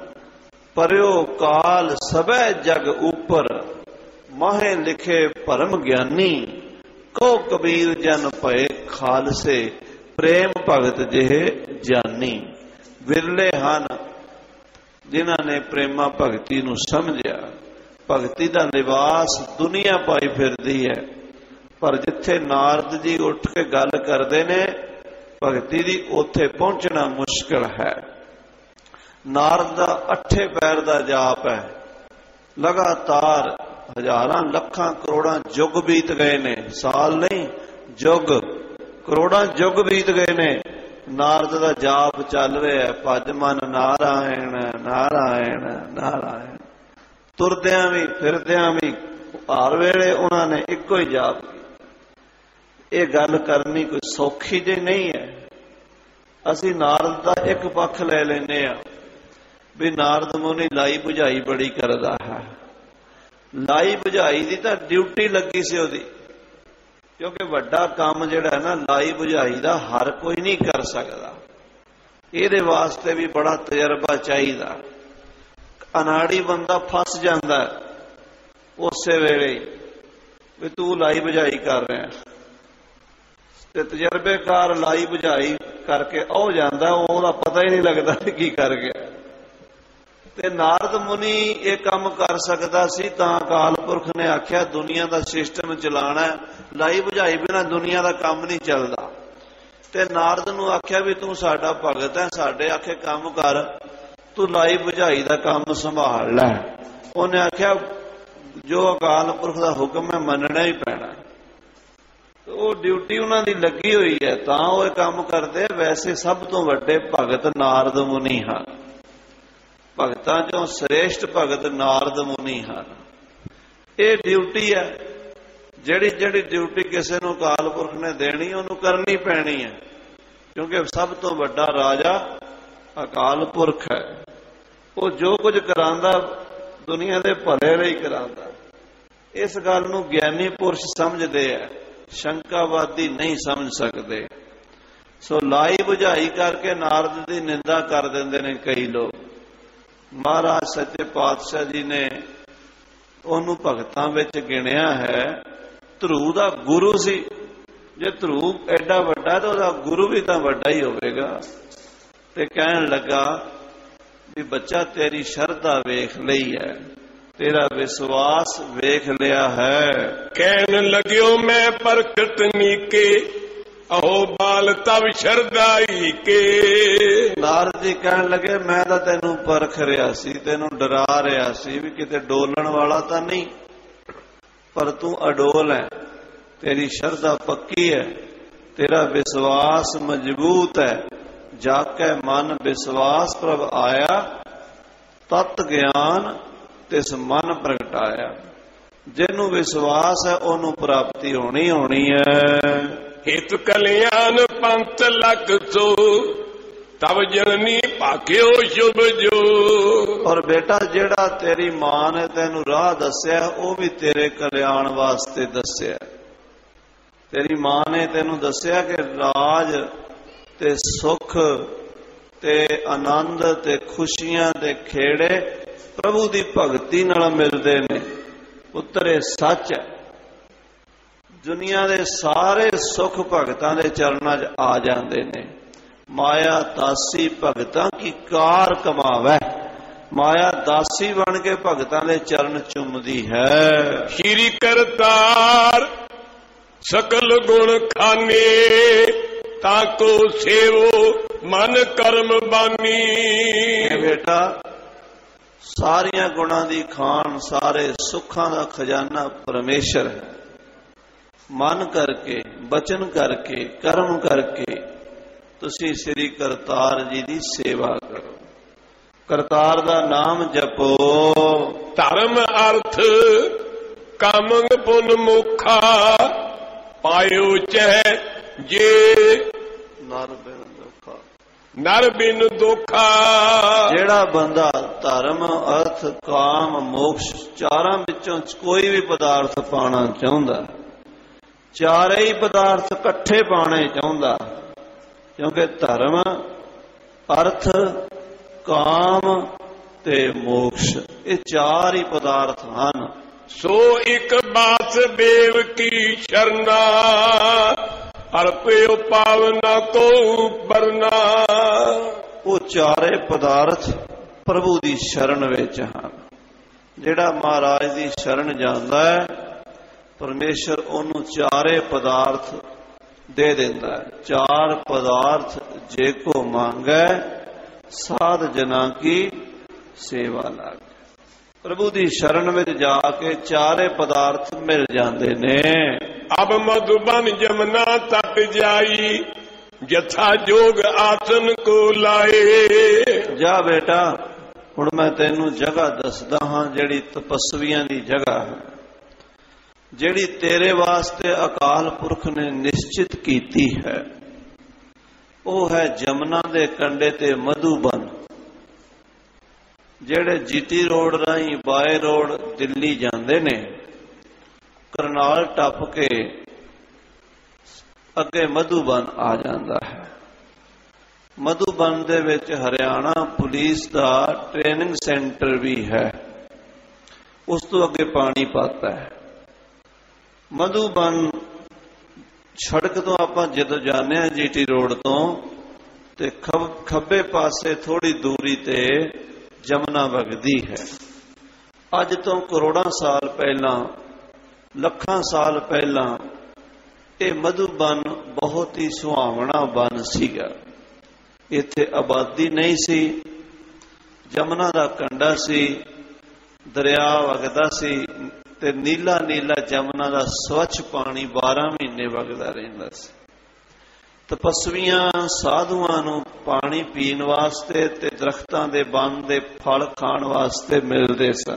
S2: ਪਰਿਓ ਕਾਲ ਸਭੈ ਜਗ ਉਪਰ। ਮਾਹੇ ਲਿਖੇ ਭਰਮ ਗਿਆਨੀ ਕੋ ਕਬੀਰ ਜਨ ਭਏ ਖਾਲਸੇ। ਪ੍ਰੇਮ ਭਗਤ ਜਿਹੇ ਜਾਨੀ। ਵਿਰਲੇ ਹਨ ਜਿਨ੍ਹਾਂ ਨੇ ਪ੍ਰੇਮਾ ਭਗਤੀ ਨੂੰ ਸਮਝਿਆ। ਭਗਤੀ ਦਾ ਨਿਵਾਸ ਦੁਨੀਆ ਪਾਈ ਫਿਰਦੀ ਹੈ, ਪਰ ਜਿੱਥੇ ਨਾਰਦ ਜੀ ਉੱਠ ਕੇ ਗੱਲ ਕਰਦੇ ਨੇ ਭਗਤੀ ਦੀ, ਉੱਥੇ ਪਹੁੰਚਣਾ ਮੁਸ਼ਕਲ ਹੈ। ਨਾਰਦ ਦਾ ਅੱਠੇ ਪੈਰ ਦਾ ਜਾਪ ਹੈ। ਲਗਾਤਾਰ ਹਜ਼ਾਰਾਂ ਲੱਖਾਂ ਕਰੋੜਾਂ ਯੁੱਗ ਬੀਤ ਗਏ ਨੇ, ਸਾਲ ਨਹੀਂ ਯੁੱਗ, ਕਰੋੜਾਂ ਯੁੱਗ ਬੀਤ ਗਏ ਨੇ। ਨਾਰਦ ਦਾ ਜਾਪ ਚੱਲ ਰਿਹਾ, ਭਜ ਮਨ ਨਾਰਾਇਣ ਨਾਰਾਇਣ ਨਾਰਾਇਣ। ਤੁਰਦਿਆਂ ਵੀ ਫਿਰਦਿਆਂ ਵੀ ਹਰ ਵੇਲੇ ਉਹਨਾਂ ਨੇ ਇੱਕੋ ਹੀ ਜਾਪ। ਇਹ ਗੱਲ ਕਰਨੀ ਕੋਈ ਸੌਖੀ ਜਿਹੀ ਨਹੀਂ ਹੈ। ਅਸੀਂ ਨਾਰਦ ਦਾ ਇੱਕ ਪੱਖ ਲੈ ਲੈਂਦੇ ਹਾਂ ਵੀ ਨਾਰਦ ਮੁਨੀ ਲਾਈ ਬੁਝਾਈ ਬੜੀ ਕਰਦਾ ਹੈ। ਲਾਈ ਬੁਝਾਈ ਦੀ ਤਾਂ ਡਿਊਟੀ ਲੱਗੀ ਸੀ ਉਹਦੀ, ਕਿਉਂਕਿ ਵੱਡਾ ਕੰਮ ਜਿਹੜਾ ਹੈ ਨਾ ਲਾਈ ਬੁਝਾਈ ਦਾ ਹਰ ਕੋਈ ਨਹੀਂ ਕਰ ਸਕਦਾ। ਇਹਦੇ ਵਾਸਤੇ ਵੀ ਬੜਾ ਤਜਰਬਾ ਚਾਹੀਦਾ। ਅਨਾੜੀ ਬੰਦਾ ਫਸ ਜਾਂਦਾ ਉਸੇ ਵੇਲੇ ਵੀ ਤੂੰ ਲਾਈ ਬੁਝਾਈ ਕਰ ਰਿਹਾ, ਤੇ ਤਜਰਬੇਕਾਰ ਲਾਈ ਬੁਝਾਈ ਕਰਕੇ ਉਹ ਜਾਂਦਾ, ਉਹਦਾ ਪਤਾ ਹੀ ਨਹੀਂ ਲੱਗਦਾ ਕੀ ਕਰ ਗਿਆ। ਤੇ ਨਾਰਦ ਮੁਨੀ ਇਹ ਕੰਮ ਕਰ ਸਕਦਾ ਸੀ, ਤਾਂ ਅਕਾਲ ਪੁਰਖ ਨੇ ਆਖਿਆ ਦੁਨੀਆ ਦਾ ਸਿਸਟਮ ਚਲਾਣਾ, ਲਾਈ ਬੁਝਾਈ ਬਿਨਾਂ ਦੁਨੀਆ ਦਾ ਕੰਮ ਨਹੀਂ ਚੱਲਦਾ। ਤੇ ਨਾਰਦ ਨੂੰ ਆਖਿਆ ਵੀ ਤੂੰ ਸਾਡਾ ਭਗਤ ਹੈ, ਸਾਡੇ ਆਖੇ ਕੰਮ ਕਰ, ਤੂੰ ਲਾਈ ਬੁਝਾਈ ਦਾ ਕੰਮ ਸੰਭਾਲ ਲੈ। ਉਹਨੇ ਆਖਿਆ ਜੋ ਅਕਾਲ ਪੁਰਖ ਦਾ ਹੁਕਮ ਹੈ ਮੰਨਣਾ ਹੀ ਪੈਣਾ। ਉਹ ਡਿਊਟੀ ਉਹਨਾਂ ਦੀ ਲੱਗੀ ਹੋਈ ਹੈ, ਤਾਂ ਉਹ ਇਹ ਕੰਮ ਕਰਦੇ। ਵੈਸੇ ਸਭ ਤੋਂ ਵੱਡੇ ਭਗਤ ਨਾਰਦ ਮੁਨੀ ਹਨ। ਭਗਤਾਂ ਚੋਂ ਸ੍ਰੇਸ਼ਟ ਭਗਤ ਨਾਰਦ ਮੁਨੀ ਹਨ। ਇਹ ਡਿਊਟੀ ਹੈ, ਜਿਹੜੀ ਜਿਹੜੀ ਡਿਊਟੀ ਕਿਸੇ ਨੂੰ ਅਕਾਲ ਪੁਰਖ ਨੇ ਦੇਣੀ ਉਹਨੂੰ ਕਰਨੀ ਪੈਣੀ ਹੈ, ਕਿਉਂਕਿ ਸਭ ਤੋਂ ਵੱਡਾ ਰਾਜਾ ਅਕਾਲ ਪੁਰਖ ਹੈ। ਉਹ ਜੋ ਕੁਝ ਕਰਾਂਦਾ ਦੁਨੀਆ ਦੇ ਭਲੇ ਲਈ ਕਰਾਂਦਾ। ਇਸ ਗੱਲ ਨੂੰ ਗਿਆਨੀ ਪੁਰਸ਼ ਸਮਝਦੇ ਆ, ਸ਼ੰਕਾਵਾਦੀ ਨਹੀਂ ਸਮਝ ਸਕਦੇ। ਸੋ ਲਾਈ ਬੁਝਾਈ ਕਰਕੇ ਨਾਰਦ ਦੀ ਨਿੰਦਾ ਕਰ ਦਿੰਦੇ ਨੇ ਕਈ ਲੋਕ। ਮਹਾਰਾਜ ਸੱਚੇ ਪਾਤਸ਼ਾਹ ਜੀ ਨੇ ਉਹਨੂੰ ਭਗਤਾਂ ਵਿੱਚ ਗਿਣਿਆ ਹੈ। ਧਰੂ ਦਾ ਗੁਰੂ ਸੀ। ਜੇ ਧਰੂ ਐਡਾ ਵੱਡਾ ਤਾਂ ਉਹਦਾ ਗੁਰੂ ਵੀ ਤਾਂ ਵੱਡਾ ਹੀ ਹੋਵੇਗਾ। ਤੇ ਕਹਿਣ ਲੱਗਾ ਵੀ ਬੱਚਾ ਤੇਰੀ ਸ਼ਰਧਾ ਵੇਖ ਲਈ ਹੈ, ਤੇਰਾ ਵਿਸ਼ਵਾਸ ਵੇਖ ਲਿਆ ਹੈ।
S1: ਕਹਿਣ ਲੱਗਿਓ ਮੈਂ ਪ੍ਰਗਟ ਨੀਕੇ ਅਹੋ ਬਾਲ ਤਵ ਸ਼ਰਧਾਈ ਕੇ।
S2: ਨਾਰਦ ਜੀ ਕਹਿਣ ਲੱਗੇ ਮੈਂ ਤਾਂ ਤੈਨੂੰ ਪਰਖ ਰਿਹਾ ਸੀ, ਤੈਨੂੰ ਡਰਾ ਰਿਹਾ ਸੀ ਵੀ ਕਿਤੇ ਡੋਲਣ ਵਾਲਾ ਤਾਂ ਨਹੀਂ, ਪਰ ਤੂੰ ਅਡੋਲ ਹੈ, ਤੇਰੀ ਸ਼ਰਧਾ ਪੱਕੀ ਹੈ, ਤੇਰਾ ਵਿਸ਼ਵਾਸ ਮਜ਼ਬੂਤ ਹੈ। ਜਾਕੈ ਮਨ ਵਿਸ਼ਵਾਸ ਪ੍ਰਭ ਆਇਆ, ਤਤ ਗਿਆਨ ਤਿਸ ਮਨ ਪ੍ਰਗਟਾਇਆ। ਜਿਹਨੂੰ ਵਿਸ਼ਵਾਸ ਹੈ ਉਹਨੂੰ ਪ੍ਰਾਪਤੀ ਹੋਣੀ ਹੋਣੀ ਹੈ।
S1: ਹਿਤ ਕਲਿਆਣ ਪੰਥ ਲਖ ਸੋ ਤਬ ਜਨਨੀ ਭਾਗਿਓ ਸ਼ੁਭ ਜੋ।
S2: ਔਰ ਬੇਟਾ ਜਿਹੜਾ ਤੇਰੀ ਮਾਂ ਨੇ ਤੈਨੂੰ ਰਾਹ ਦੱਸਿਆ ਉਹ ਵੀ ਤੇਰੇ ਕਲਿਆਣ ਵਾਸਤੇ ਦੱਸਿਆ। ਤੇਰੀ ਮਾਂ ਨੇ ਤੈਨੂੰ ਦੱਸਿਆ ਕਿ ਰਾਜ ਤੇ ਸੁੱਖ ਤੇ ਆਨੰਦ ਤੇ ਖੁਸ਼ੀਆਂ ਤੇ ਖੇੜੇ ਪ੍ਰਭੂ ਦੀ ਭਗਤੀ ਨਾਲ ਮਿਲਦੇ ਨੇ। ਪੁੱਤਰ ਇਹ ਸੱਚ ਹੈ। ਦੁਨੀਆ ਦੇ ਸਾਰੇ ਸੁੱਖ ਭਗਤਾਂ ਦੇ ਚਰਨਾਂ 'ਚ ਆ ਜਾਂਦੇ ਨੇ। ਮਾਇਆ ਦਾਸੀ ਭਗਤਾਂ ਕੀ ਕਾਰ ਕਮਾਵੈ। ਮਾਇਆ ਦਾਸੀ ਬਣ ਕੇ ਭਗਤਾਂ ਦੇ ਚਰਨ ਚੁੰਮਦੀ ਹੈ।
S1: ਸ਼੍ਰੀ ਕਰਤਾਰ ਸਕਲ ਗੁਣ ਖਾਨੇ ਤਾਂ ਕੋ ਸੇਵੋ ਮਨ ਕਰਮ ਬਾਨੀ।
S2: ਬੇਟਾ ਸਾਰੀਆਂ ਗੁਣਾਂ ਦੀ ਖਾਨ, ਸਾਰੇ ਸੁੱਖਾਂ ਦਾ ਖਜ਼ਾਨਾ ਪਰਮੇਸ਼ਰ ਹੈ। ਮਨ ਕਰਕੇ, ਬਚਨ ਕਰਕੇ, ਕਰਮ ਕਰਕੇ ਤੁਸੀਂ ਸ੍ਰੀ ਕਰਤਾਰ ਜੀ ਦੀ ਸੇਵਾ ਕਰੋ। ਕਰਤਾਰ ਦਾ ਨਾਮ ਜਪੋ।
S1: ਧਰਮ ਅਰਥ ਕਾਮੰਗ ਪੁਨ ਮੁਖਾ ਪਾਇਓ ਚਹਿ ਜੇ
S2: ਨਰ ਬਿਨ ਦੁਖਾ।
S1: ਨਰ ਬਿਨ ਦੋਖਾ।
S2: ਜਿਹੜਾ ਬੰਦਾ ਧਰਮ ਅਰਥ ਕਾਮ ਮੋਕਸ਼ ਚਾਰਾਂ ਵਿੱਚੋਂ ਕੋਈ ਵੀ ਪਦਾਰਥ ਪਾਣਾ ਚਾਹੁੰਦਾ, ਚਾਰੇ ਹੀ ਪਦਾਰਥ ਇਕੱਠੇ ਪਾਣੇ ਚਾਹੁੰਦਾ, ਕਿਉਂਕਿ ਧਰਮ ਅਰਥ ਕਾਮ ਤੇ ਮੋਕਸ਼ ਇਹ ਚਾਰ ਹੀ ਪਦਾਰਥ ਹਨ।
S1: ਸੋ ਇੱਕ ਬਾਸ ਦੇਵ ਕੀ ਸ਼ਰਨਾ, ਅਰਪਿਓ ਪਾਵਨਾ ਕੋ ਬਰਨਾ।
S2: ਉਹ ਚਾਰੇ ਪਦਾਰਥ ਪ੍ਰਭੂ ਦੀ ਸ਼ਰਨ ਵਿੱਚ ਹਨ। ਜਿਹੜਾ ਮਹਾਰਾਜ ਦੀ ਸ਼ਰਨ ਜਾਂਦਾ ਹੈ, ਪਰਮੇਸ਼ਰ ਉਹਨੂੰ ਚਾਰੇ ਪਦਾਰਥ ਦੇ ਦਿੰਦਾ ਹੈ। ਚਾਰ ਪਦਾਰਥ ਜੇ ਕੋ ਮੰਗੈ, ਸਾਧ ਜਨਾ ਕੀ ਸੇਵਾ ਲਾਗ। ਪ੍ਰਭੂ ਦੀ ਸ਼ਰਨ ਵਿੱਚ ਜਾ ਕੇ ਚਾਰੇ ਪਦਾਰਥ ਮਿਲ ਜਾਂਦੇ ਨੇ।
S1: ਅਬ ਮਧੁਬਨ ਜਮਨਾ ਤਟ ਜਾਈ, ਜਥਾ ਜੋਗ ਆਸਨ ਕੋ ਲਾਏ।
S2: ਜਾ ਬੇਟਾ, ਹੁਣ ਮੈਂ ਤੈਨੂੰ ਜਗ੍ਹਾ ਦੱਸਦਾ ਹਾਂ ਜਿਹੜੀ ਤਪਸਵੀਆਂ ਦੀ ਜਗ੍ਹਾ ਹੈ, ਜਿਹੜੀ ਤੇਰੇ ਵਾਸਤੇ ਅਕਾਲ ਪੁਰਖ ਨੇ ਨਿਸ਼ਚਿਤ ਕੀਤੀ ਹੈ। ਉਹ ਹੈ ਜਮਨਾ ਦੇ ਕੰਢੇ ਤੇ ਮਧੂਬਨ। ਜਿਹੜੇ ਜੀਟੀ ਰੋਡ ਰਾਹੀਂ ਬਾਏ ਰੋਡ ਦਿੱਲੀ ਜਾਂਦੇ ਨੇ, ਕਰਨਾਲ ਟੱਪ ਕੇ ਅੱਗੇ ਮਧੂਬਨ ਆ ਜਾਂਦਾ ਹੈ। ਮਧੂਬਨ ਦੇ ਵਿੱਚ ਹਰਿਆਣਾ ਪੁਲਿਸ ਦਾ ਟ੍ਰੇਨਿੰਗ ਸੈਂਟਰ ਵੀ ਹੈ। ਉਸ ਤੋਂ ਅੱਗੇ ਪਾਣੀਪਤ ਹੈ। ਮਧੂਬਨ ਸੜਕ ਤੋਂ ਆਪਾਂ ਜਦੋਂ ਜਾਂਦੇ ਹਾਂ ਜੀਟੀ ਰੋਡ ਤੋਂ, ਤੇ ਖੱਬੇ ਪਾਸੇ ਥੋੜੀ ਦੂਰੀ ਤੇ ਜਮਨਾ ਵਗਦੀ ਹੈ। ਅੱਜ ਤੋਂ ਕਰੋੜਾਂ ਸਾਲ ਪਹਿਲਾਂ, ਲੱਖਾਂ ਸਾਲ ਪਹਿਲਾਂ ਇਹ ਮਧੂਬਨ ਬਹੁਤ ਹੀ ਸੁਹਾਵਣਾ ਬਨ ਸੀਗਾ। ਇੱਥੇ ਆਬਾਦੀ ਨਹੀਂ ਸੀ, ਜਮਨਾ ਦਾ ਕੰਢਾ ਸੀ, ਦਰਿਆ ਵਗਦਾ ਸੀ ਤੇ ਨੀਲਾ ਨੀਲਾ ਜਮਨਾ ਦਾ ਸਵੱਛ ਪਾਣੀ ਬਾਰਾਂ ਮਹੀਨੇ ਵਗਦਾ ਰਹਿੰਦਾ ਸੀ। ਤਪਸਵੀਆਂ ਸਾਧੂਆਂ ਨੂੰ ਪਾਣੀ ਪੀਣ ਵਾਸਤੇ ਤੇ ਦਰਖਤਾਂ ਦੇ ਬਨ ਦੇ ਫਲ ਖਾਣ ਵਾਸਤੇ ਮਿਲਦੇ ਸਨ।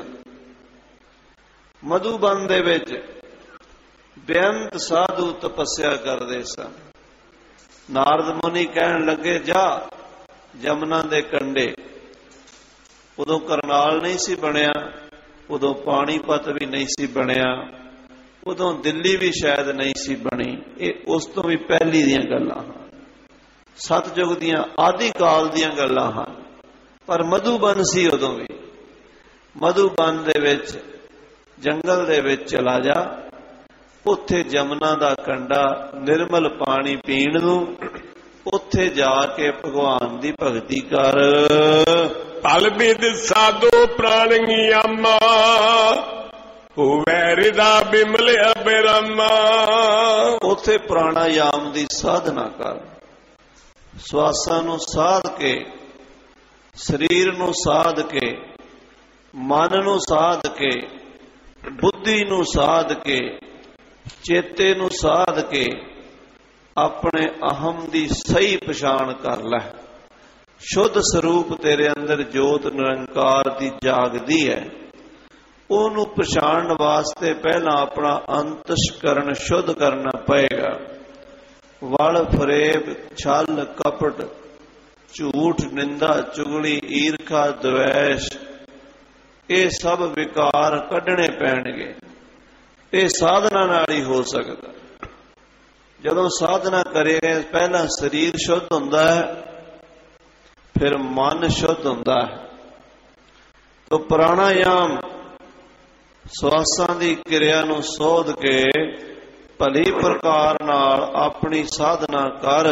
S2: ਮਧੂਬਨ ਦੇ ਵਿੱਚ ਬੇਅੰਤ ਸਾਧੂ ਤਪੱਸਿਆ ਕਰਦੇ ਸਨ। ਨਾਰਦ ਮੁਨੀ ਕਹਿਣ ਲੱਗੇ, ਜਾ ਜਮਨਾ ਦੇ ਕੰਢੇ। ਉਦੋਂ ਕਰਨਾਲ ਨਹੀਂ ਸੀ ਬਣਿਆ, ਉਦੋਂ ਪਾਣੀਪਤ ਵੀ ਨਹੀਂ ਸੀ ਬਣਿਆ, ਉਦੋਂ ਦਿੱਲੀ ਵੀ ਸ਼ਾਇਦ ਨਹੀਂ ਸੀ ਬਣੀ। ਇਹ ਉਸ ਤੋਂ ਵੀ ਪਹਿਲੀ ਦੀਆਂ ਗੱਲਾਂ ਹਨ, ਸਤਜੁਗ ਦੀਆਂ ਆਦਿ ਕਾਲ ਦੀਆਂ ਗੱਲਾਂ ਹਨ। ਪਰ ਮਧੂਬਨ ਸੀ ਉਦੋਂ ਵੀ। ਮਧੂਬਨ ਦੇ ਵਿੱਚ ਜੰਗਲ ਦੇ ਵਿੱਚ ਚਲਾ ਜਾ, ਉੱਥੇ ਜਮਨਾ ਦਾ ਕੰਢਾ, ਨਿਰਮਲ ਪਾਣੀ ਪੀਣ ਨੂੰ। ਉੱਥੇ ਜਾ ਕੇ ਭਗਵਾਨ ਦੀ ਭਗਤੀ ਕਰ।
S1: ਪਲ ਬਿਦ ਸਾਧੋ ਪ੍ਰਾਣੀ ਆਮਾ, ਹੋਵੇ ਹਿਰਦਾ ਬਿਮਲ ਅਬਰਮਾ।
S2: ਉੱਥੇ ਪ੍ਰਾਣਾਯਾਮ ਦੀ ਸਾਧਨਾ ਕਰ। ਸਵਾਸਾਂ ਨੂੰ ਸਾਧ ਕੇ, ਸਰੀਰ ਨੂੰ ਸਾਧ ਕੇ, ਮਨ ਨੂੰ ਸਾਧ ਕੇ, ਬੁੱਧੀ ਨੂੰ ਸਾਧ ਕੇ, ਚੇਤੇ ਨੂੰ ਸਾਧ ਕੇ ਆਪਣੇ ਅਹਮ ਦੀ ਸਹੀ ਪਛਾਣ ਕਰ ਲੈ। ਸ਼ੁੱਧ ਸਰੂਪ ਤੇਰੇ ਅੰਦਰ ਜੋਤ ਨਿਰੰਕਾਰ ਦੀ ਜਾਗਦੀ ਹੈ। ਉਹਨੂੰ ਪਛਾਣਨ ਵਾਸਤੇ ਪਹਿਲਾਂ ਆਪਣਾ ਅੰਤਸ਼ਕਰਨ ਸ਼ੁੱਧ ਕਰਨਾ ਪਏਗਾ। ਵਲ ਫਰੇਬ, ਛਲ ਕਪਟ, ਝੂਠ, ਨਿੰਦਾ, ਚੁਗਲੀ, ਈਰਖਾ, ਦਵੈਸ਼, ਇਹ ਸਭ ਵਿਕਾਰ ਕੱਢਣੇ ਪੈਣਗੇ। ਇਹ ਸਾਧਨਾ ਨਾਲ ਹੀ ਹੋ ਸਕਦਾ। ਜਦੋਂ ਸਾਧਨਾ ਕਰੇ, ਪਹਿਲਾਂ ਸਰੀਰ ਸ਼ੁੱਧ ਹੁੰਦਾ ਹੈ, ਫਿਰ ਮਨ ਸ਼ੁੱਧ ਹੁੰਦਾ ਹੈ। ਤੋ ਪ੍ਰਾਣਾਯਾਮ ਸਵਾਸਾਂ ਦੀ ਕਿਰਿਆ ਨੂੰ ਸੋਧ ਕੇ ਭਲੀ ਪ੍ਰਕਾਰ ਨਾਲ ਆਪਣੀ ਸਾਧਨਾ ਕਰ।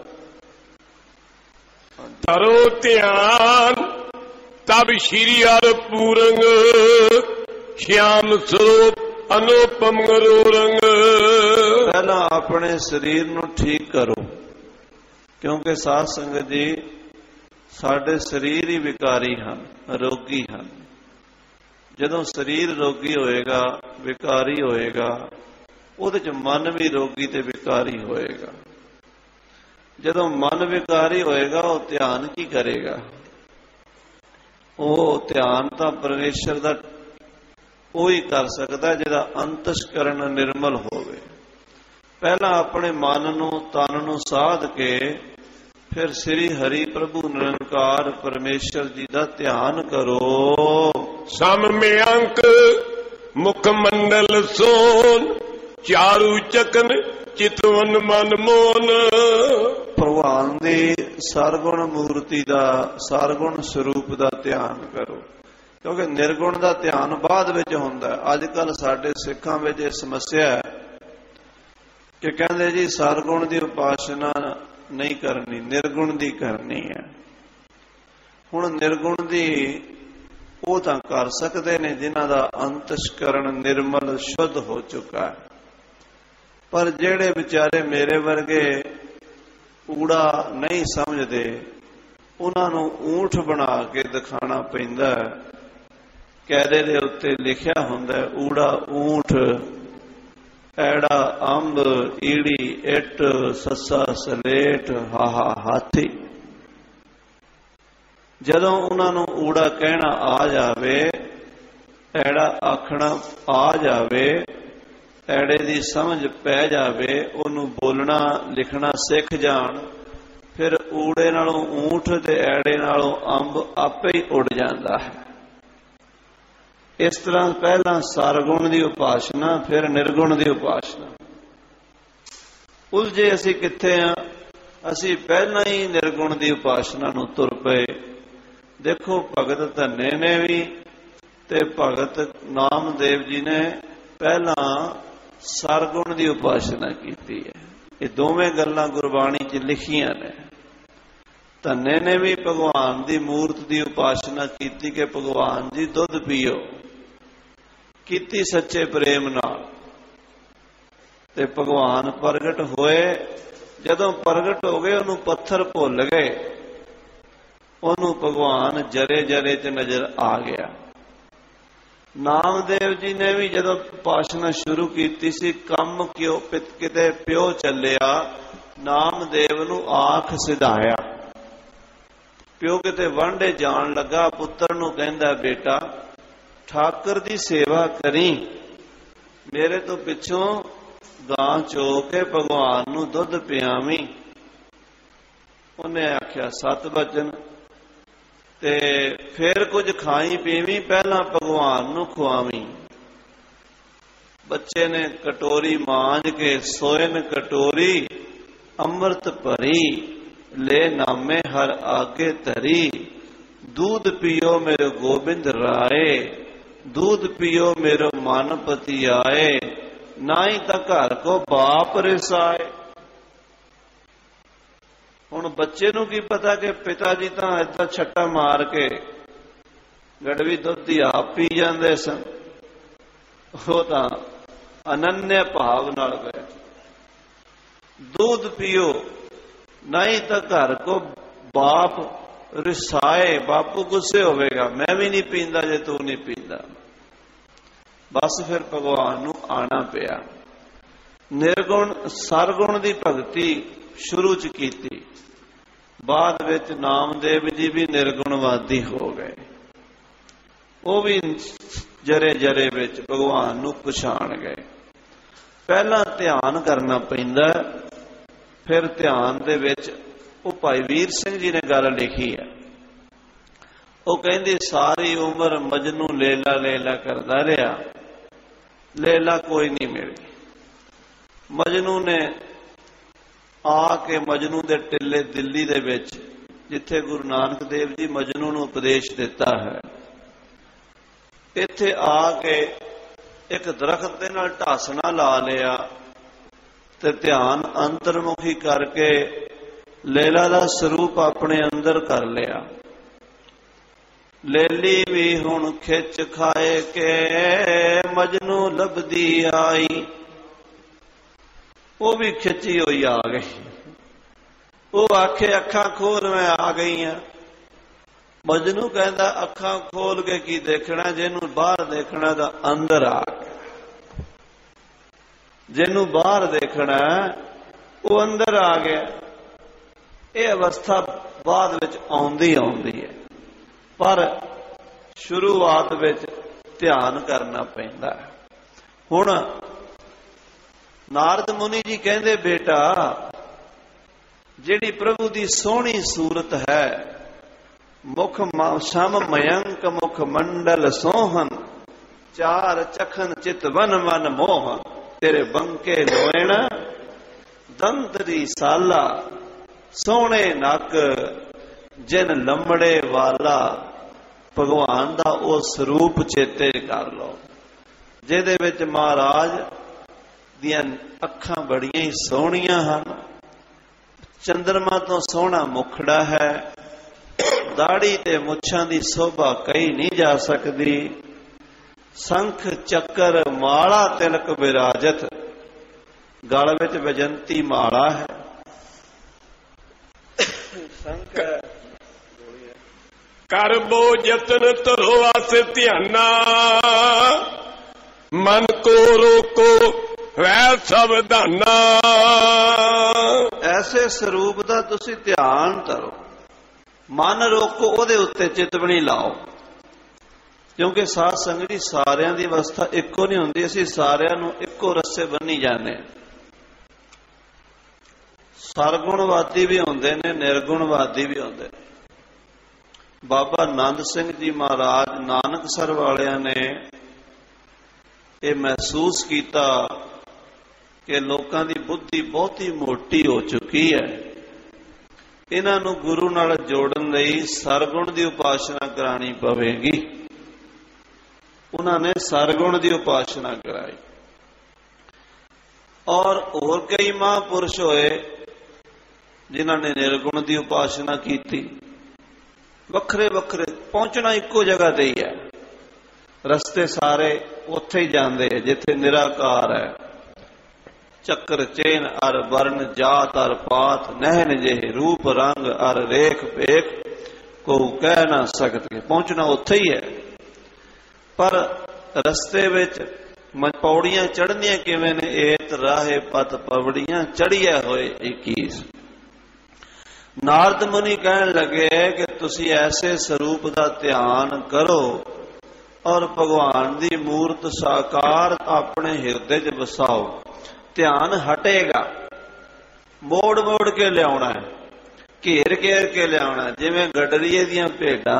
S1: ਤਰੋ ਧਿਆਨ ਤਬ ਸ਼੍ਰੀ ਹਰਿ ਪੂਰੰਗ, ਸ਼ਿਆਮ ਸਰੂਪ ਅਨੁਪਮ ਰੰਗ।
S2: ਪਹਿਲਾਂ ਆਪਣੇ ਸਰੀਰ ਨੂੰ ਠੀਕ ਕਰੋ, ਕਿਉਂਕਿ ਸਾਧ ਸੰਗਤ ਜੀ ਸਾਡੇ ਸਰੀਰ ਹੀ ਵਿਕਾਰੀ ਹਨ, ਰੋਗੀ ਹਨ। ਜਦੋਂ ਸਰੀਰ ਰੋਗੀ ਹੋਏਗਾ, ਵਿਕਾਰੀ ਹੋਏਗਾ, ਉਹਦੇ ਚ ਮਨ ਵੀ ਰੋਗੀ ਤੇ ਵਿਕਾਰੀ ਹੋਏਗਾ। ਜਦੋਂ ਮਨ ਵਿਕਾਰੀ ਹੋਏਗਾ, ਉਹ ਧਿਆਨ ਕੀ ਕਰੇਗਾ? ਉਹ ਧਿਆਨ ਤਾਂ ਪਰਮੇਸ਼ਰ ਦਾ ਉਹੀ ਕਰ ਸਕਦਾ ਜਿਹਦਾ ਅੰਤਸ਼ਕਰਨ ਨਿਰਮਲ ਹੋਵੇ। ਪਹਿਲਾਂ ਆਪਣੇ ਮਨ ਨੂੰ, ਤਨ ਨੂੰ ਸਾਧ ਕੇ ਫਿਰ ਸ੍ਰੀ ਹਰੀ ਪ੍ਰਭੂ ਨਿਰੰਕਾਰ ਪਰਮੇਸ਼ਰ ਜੀ ਦਾ ਧਿਆਨ ਕਰੋ।
S1: ਸਮ ਮੇ ਅੰਕ ਮੁਖ ਮੰਡਲ ਸੋਨ, ਚਾਰੂ ਚਕਨ ਚਿਤਵਨ ਮਨ ਮੋਨ।
S2: ਭਗਵਾਨ ਦੀ ਸਰਗੁਣ ਮੂਰਤੀ ਦਾ, ਸਰਗੁਣ ਸਰੂਪ ਦਾ ਧਿਆਨ ਕਰੋ, ਕਿਉਂਕਿ ਨਿਰਗੁਣ ਦਾ ਧਿਆਨ ਬਾਅਦ ਵਿੱਚ ਹੁੰਦਾ। ਅੱਜ ਕੱਲ ਸਾਡੇ ਸਿੱਖਾਂ ਵਿੱਚ ਇਹ ਸਮੱਸਿਆ ਹੈ ਕਿ ਕਹਿੰਦੇ ਜੀ ਸਰਗੁਣ ਦੀ ਉਪਾਸਨਾ ਨਹੀਂ ਕਰਨੀ, ਨਿਰਗੁਣ ਦੀ ਕਰਨੀ ਹੈ। ਹੁਣ ਨਿਰਗੁਣ ਦੀ ਉਹ ਤਾਂ ਕਰ ਸਕਦੇ ਨੇ ਜਿਨ੍ਹਾਂ ਦਾ ਅੰਤਸ਼ਕਰਨ ਨਿਰਮਲ ਸ਼ੁੱਧ ਹੋ ਚੁੱਕਾ ਹੈ, ਪਰ ਜਿਹੜੇ ਵਿਚਾਰੇ ਮੇਰੇ ਵਰਗੇ ਊੜਾ ਨਹੀਂ ਸਮਝਦੇ, ਉਹਨਾਂ ਨੂੰ ਊਂਠ ਬਣਾ ਕੇ ਦਿਖਾਣਾ ਪੈਂਦਾ। ਕੈਦੇ ਦੇ ਉੱਤੇ ਲਿਖਿਆ ਹੁੰਦਾ ਊੜਾ ਊਂਠ, ਐੜਾ ਅੰਬ, ਈੜੀ ਇੱਟ, ਸੱਸਾ ਸਲੇਟ, ਹਾਹਾ ਹਾਥੀ। ਜਦੋਂ ਉਹਨਾਂ ਨੂੰ ਊੜਾ ਕਹਿਣਾ ਆ ਜਾਵੇ, ਐੜਾ ਆਖਣਾ ਆ ਜਾਵੇ, ਐੜੇ ਦੀ ਸਮਝ ਪੈ ਜਾਵੇ, ਉਹਨੂੰ ਬੋਲਣਾ ਲਿਖਣਾ ਸਿੱਖ ਜਾਣ, ਫਿਰ ਊੜੇ ਨਾਲੋਂ ਊਂਠ ਤੇ ਐੜੇ ਨਾਲੋਂ ਅੰਬ ਆਪੇ ਹੀ ਉੱਡ ਜਾਂਦਾ ਹੈ। ਇਸ ਤਰ੍ਹਾਂ ਪਹਿਲਾਂ ਸਰਗੁਣ ਦੀ ਉਪਾਸਨਾ, ਫਿਰ ਨਿਰਗੁਣ ਦੀ ਉਪਾਸਨਾ। ਉਲਝੇ ਅਸੀਂ ਕਿੱਥੇ ਆ? ਅਸੀਂ ਪਹਿਲਾਂ ਹੀ ਨਿਰਗੁਣ ਦੀ ਉਪਾਸਨਾ ਨੂੰ ਤੁਰ ਪਏ। ਦੇਖੋ ਭਗਤ ਧੰਨੇ ਨੇ ਵੀ ਤੇ ਭਗਤ ਨਾਮਦੇਵ ਜੀ ਨੇ ਪਹਿਲਾਂ ਸਰਗੁਣ ਦੀ ਉਪਾਸਨਾ ਕੀਤੀ ਹੈ। ਇਹ ਦੋਵੇਂ ਗੱਲਾਂ ਗੁਰਬਾਣੀ 'ਚ ਲਿਖੀਆਂ ਨੇ। ਧੰਨੇ ਨੇ ਵੀ ਭਗਵਾਨ ਦੀ ਮੂਰਤ ਦੀ ਉਪਾਸਨਾ ਕੀਤੀ ਕਿ ਭਗਵਾਨ ਜੀ ਦੁੱਧ ਪੀਓ, ਕੀਤੀ ਸੱਚੇ ਪ੍ਰੇਮ ਨਾਲ, ਤੇ ਭਗਵਾਨ ਪ੍ਰਗਟ ਹੋਏ। ਜਦੋਂ ਪ੍ਰਗਟ ਹੋ ਗਏ ਉਹਨੂੰ ਪੱਥਰ ਭੁੱਲ ਗਏ, ਉਹਨੂੰ ਭਗਵਾਨ ਜਰੇ ਜਰੇ 'ਚ ਨਜ਼ਰ ਆ ਗਿਆ। ਨਾਮਦੇਵ ਜੀ ਨੇ ਵੀ ਜਦੋਂ ਉਪਾਸਨਾ ਸ਼ੁਰੂ ਕੀਤੀ ਸੀ, ਕੰਮ ਕਿਉਂ ਕਿਤੇ ਪਿਓ ਚੱਲਿਆ, ਨਾਮਦੇਵ ਨੂੰ ਆਖ ਸਿਧਾਇਆ। ਪਿਓ ਕਿਤੇ ਵਾਂਢੇ ਜਾਣ ਲੱਗਾ, ਪੁੱਤਰ ਨੂੰ ਕਹਿੰਦਾ ਬੇਟਾ ਠਾਕਰ ਦੀ ਸੇਵਾ ਕਰੀ, ਮੇਰੇ ਤੋਂ ਪਿੱਛੋਂ ਗਾਂ ਚੋ ਕੇ ਭਗਵਾਨ ਨੂੰ ਦੁੱਧ ਪਿਆਵੀਂ। ਉਹਨੇ ਆਖਿਆ ਸਤ ਬਚਨ, ਤੇ ਫਿਰ ਕੁਝ ਖਾਈ ਪੀਵੀਂ, ਪਹਿਲਾਂ ਭਗਵਾਨ ਨੂੰ ਖਵਾਵੀਂ। ਬੱਚੇ ਨੇ ਕਟੋਰੀ ਮਾਂਜ ਕੇ ਸੋਇਨ ਕਟੋਰੀ, ਅੰਮ੍ਰਿਤ ਭਰੀ ਲੈ ਨਾਮੇ ਹਰ ਆਗੇ ਧਰੀ। दूध पियो मेरो गोबिंद राय, दूध पियो मेरो मानपति आए, नाई ता घर को बाप रिसाए। हुण बच्चे नूं की पता कि पिता जी तां इदां छट्टा मार के गड़वी दुध दी आप पी जांदे सन। वो तां अनन्य भाव नाल गए, दूध पियो नहीं तो घर को बाप रिसाए। बापू गुस्से होवेगा, मैं भी नहीं पींदा जे तू नहीं पींदा। बस फिर भगवान नूं आना पिया। निर्गुण सरगुण दी भगती शुरू च कीती, बाद विच नामदेव जी भी निर्गुणवादी हो गए। वो भी जरे जरे विच भगवान नूं पछाण गए। पहला ध्यान करना पैंदा, फिर ध्यान दे विच वो भाई वीर सिंह जी ने गल लिखी है। वो कहंदे सारी उम्र मजनू लेला लेला करदा रहा, लेला कोई नहीं मिली। मजनू ने आके मजनू दे टिल्ले दिल्ली दे विच, जिथे गुरु नानक देव जी मजनू नूं उपदेश दिता है, इत्थे आके एक दरख्त दे नाल ढासना ला लिया ते ध्यान अंतर्मुखी करके लेला दा स्वरूप अपने अंदर कर लिया। लेली भी हुण खिच खाए के मजनू लभदी आई। वो भी खिची हुई आ गई। वो आखे अखा खोल मैं आ गई हां। मजनू कहता अखा खोल के की देखना, जिन्नू बाहर देखना तो अंदर आ गया, जिन्नू बाहर देखना वो अंदर आ गया। ये अवस्था बाद विच आउंदी आउंदी है, पर शुरुआत विच ध्यान करना पैंदा है। हुण नारद मुनि जी कहंदे बेटा ਜਿਹੜੀ ਪ੍ਰਭੂ ਦੀ ਸੋਹਣੀ ਸੂਰਤ ਹੈ, ਮੁਖ ਸ਼ਮ ਮਯੰਕ ਮੁਖ ਮੰਡਲ ਸੋਹਨ, ਚਾਰ ਚਖਨ ਚਿਤ ਵਨ ਵਨ ਮੋਹਨ, ਤੇਰੇ ਬੰਕੇ ਨੋਇਣ ਦੰਤਰੀ ਸਾਲਾ, ਸੋਹਣੇ ਨੱਕ ਜਿਨ ਲੰਮੜੇ ਵਾਲਾ। ਭਗਵਾਨ ਦਾ ਉਹ ਸਰੂਪ ਚੇਤੇ ਕਰ ਲਓ ਜਿਹਦੇ ਵਿੱਚ ਮਹਾਰਾਜ ਦੀਆਂ ਅੱਖਾਂ ਬੜੀਆਂ ਹੀ ਸੋਹਣੀਆਂ ਹਨ, ਚੰਦਰਮਾ ਤੋਂ ਸੋਹਣਾ ਮੁਖੜਾ ਹੈ, ਦਾੜੀ ਤੇ ਮੁੱਛਾਂ ਦੀ ਸ਼ੋਭਾ ਕਹੀ ਨਹੀਂ ਜਾ ਸਕਦੀ, ਸੰਖ ਚੱਕਰ ਮਾਲਾ ਤਿਲਕ ਵਿਰਾਜਤ, ਗਲ ਵਿੱਚ ਵਜੰਤੀ ਮਾਲਾ ਹੈ, ਸੰਖ
S1: ਕਰਬੋ ਯਤਨ ਧਰੋ ਆਸ ਧਿਆਨਾ, ਮਨ ਕੋ ਰੋਕੋ ਵੈ ਸਾਵਧਾਨਾ।
S2: ਐਸੇ ਸਰੂਪ ਦਾ ਤੁਸੀਂ ਧਿਆਨ ਧਰੋ, ਮਨ ਰੋਕੋ, ਉਹਦੇ ਉੱਤੇ ਚਿਤਵਣੀ ਲਾਓ, ਕਿਉਂਕਿ ਸਾਧ ਸੰਗਤ ਸਾਰਿਆਂ ਦੀ ਅਵਸਥਾ ਇੱਕੋ ਨਹੀਂ ਹੁੰਦੀ। ਅਸੀਂ ਸਾਰਿਆਂ ਨੂੰ ਇੱਕੋ ਰੱਸੇ ਬੰਨੀ ਜਾਂਦੇ, ਸਰਗੁਣਵਾਦੀ ਵੀ ਹੁੰਦੇ ਨੇ, ਨਿਰਗੁਣਵਾਦੀ ਵੀ ਹੁੰਦੇ ਨੇ। ਬਾਬਾ ਨੰਦ ਸਿੰਘ ਜੀ ਮਹਾਰਾਜ ਨਾਨਕਸਰ ਵਾਲਿਆਂ ਨੇ ਇਹ ਮਹਿਸੂਸ ਕੀਤਾ ਕਿ ਲੋਕਾਂ ਦੀ ਬੁੱਧੀ ਬਹੁਤੀ ਮੋਟੀ ਹੋ ਚੁੱਕੀ ਹੈ, ਇਹਨਾਂ ਨੂੰ ਗੁਰੂ ਨਾਲ ਜੋੜਨ ਲਈ ਸਰਗੁਣ ਦੀ ਉਪਾਸਨਾ ਕਰਾਣੀ ਪਵੇਗੀ। ਉਹਨਾਂ ਨੇ ਸਰਗੁਣ ਦੀ ਉਪਾਸਨਾ ਕਰਾਈ, ਔਰ ਹੋਰ ਕਈ ਮਹਾਂਪੁਰਸ਼ ਹੋਏ ਜਿਨ੍ਹਾਂ ਨੇ ਨਿਰਗੁਣ ਦੀ ਉਪਾਸਨਾ ਕੀਤੀ। ਵੱਖਰੇ ਵੱਖਰੇ ਪਹੁੰਚਣਾ ਇੱਕੋ ਜਗ੍ਹਾ ਤੇ ਹੀ ਹੈ, ਰਸਤੇ ਸਾਰੇ ਉੱਥੇ ਹੀ ਜਾਂਦੇ ਜਿੱਥੇ ਨਿਰਾਕਾਰ ਹੈ। ਚੱਕਰ ਚੇਨ ਅਰ ਵਰਨ ਜਾਤ ਅਰ ਪਾਤ, ਨਹਿਨ ਜਿਹੇ ਰੂਪ ਰੰਗ ਅਰ ਰੇਖ ਭੇਖ, ਕੋ ਕਹਿ ਨਾ ਸਕਤੇ। ਪਹੁੰਚਣਾ ਉੱਥੇ ਹੀ ਹੈ, ਪਰ ਰਸਤੇ ਵਿੱਚ ਪੌੜੀਆਂ ਚੜ੍ਹਨੀਆਂ ਕਿਵੇਂ ਨੇ? ਏਤ ਰਾਹੇ ਪਤ ਪਵੜੀਆਂ ਚੜ੍ਹੀਆਂ ਹੋਏ ਇੱਕੀਸ। ਨਾਰਦ ਮੁਨੀ ਕਹਿਣ ਲੱਗੇ ਕਿ ਤੁਸੀਂ ਐਸੇ ਸਰੂਪ ਦਾ ਧਿਆਨ ਕਰੋ ਔਰ ਭਗਵਾਨ ਦੀ ਮੂਰਤ ਸਾਕਾਰ ਆਪਣੇ ਹਿਰਦੇ 'ਚ ਵਸਾਓ। ਧਿਆਨ ਹਟੇਗਾ, ਮੋੜ ਮੋੜ ਕੇ ਲਿਆਉਣਾ ਹੈ, ਘੇਰ ਘੇਰ ਕੇ ਲਿਆਉਣਾ। ਜਿਵੇਂ ਗਡਰੀਏ ਦੀਆਂ ਭੇਡਾਂ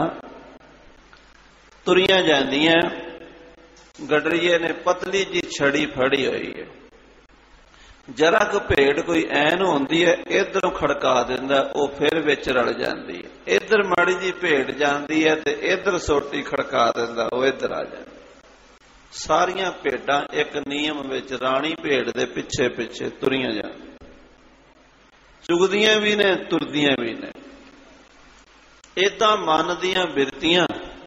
S2: ਤੁਰੀਆਂ ਜਾਂਦੀਆਂ, ਗਡਰੀਏ ਨੇ ਪਤਲੀ ਜੀ ਛੜੀ ਫੜੀ ਹੋਈ ਹੈ, ਜਰਾ ਕੁ ਭੇਡ ਕੋਈ ਐਨ ਹੁੰਦੀ ਹੈ, ਇਧਰੋਂ ਖੜਕਾ ਦਿੰਦਾ, ਉਹ ਫਿਰ ਵਿੱਚ ਰਲ ਜਾਂਦੀ ਹੈ। ਇਧਰ ਮਾੜੀ ਜੀ ਭੇਡ ਜਾਂਦੀ ਹੈ ਤੇ ਇਧਰ ਸੋਟੀ ਖੜਕਾ ਦਿੰਦਾ, ਉਹ ਇਧਰ ਆ ਜਾਂਦੀ। ਸਾਰੀਆਂ ਭੇਡਾਂ ਇੱਕ ਨਿਯਮ ਵਿੱਚ ਰਾਣੀ ਭੇਡ ਦੇ ਪਿੱਛੇ ਪਿੱਛੇ ਤੁਰੀਆਂ ਜਾਂਦੀਆਂ, ਚੁਗਦੀਆਂ ਵੀ ਨੇ, ਤੁਰਦੀਆਂ ਵੀ ਨੇ। ਏਦਾਂ ਮਨ ਦੀਆਂ ਬਿਰਤੀਆਂ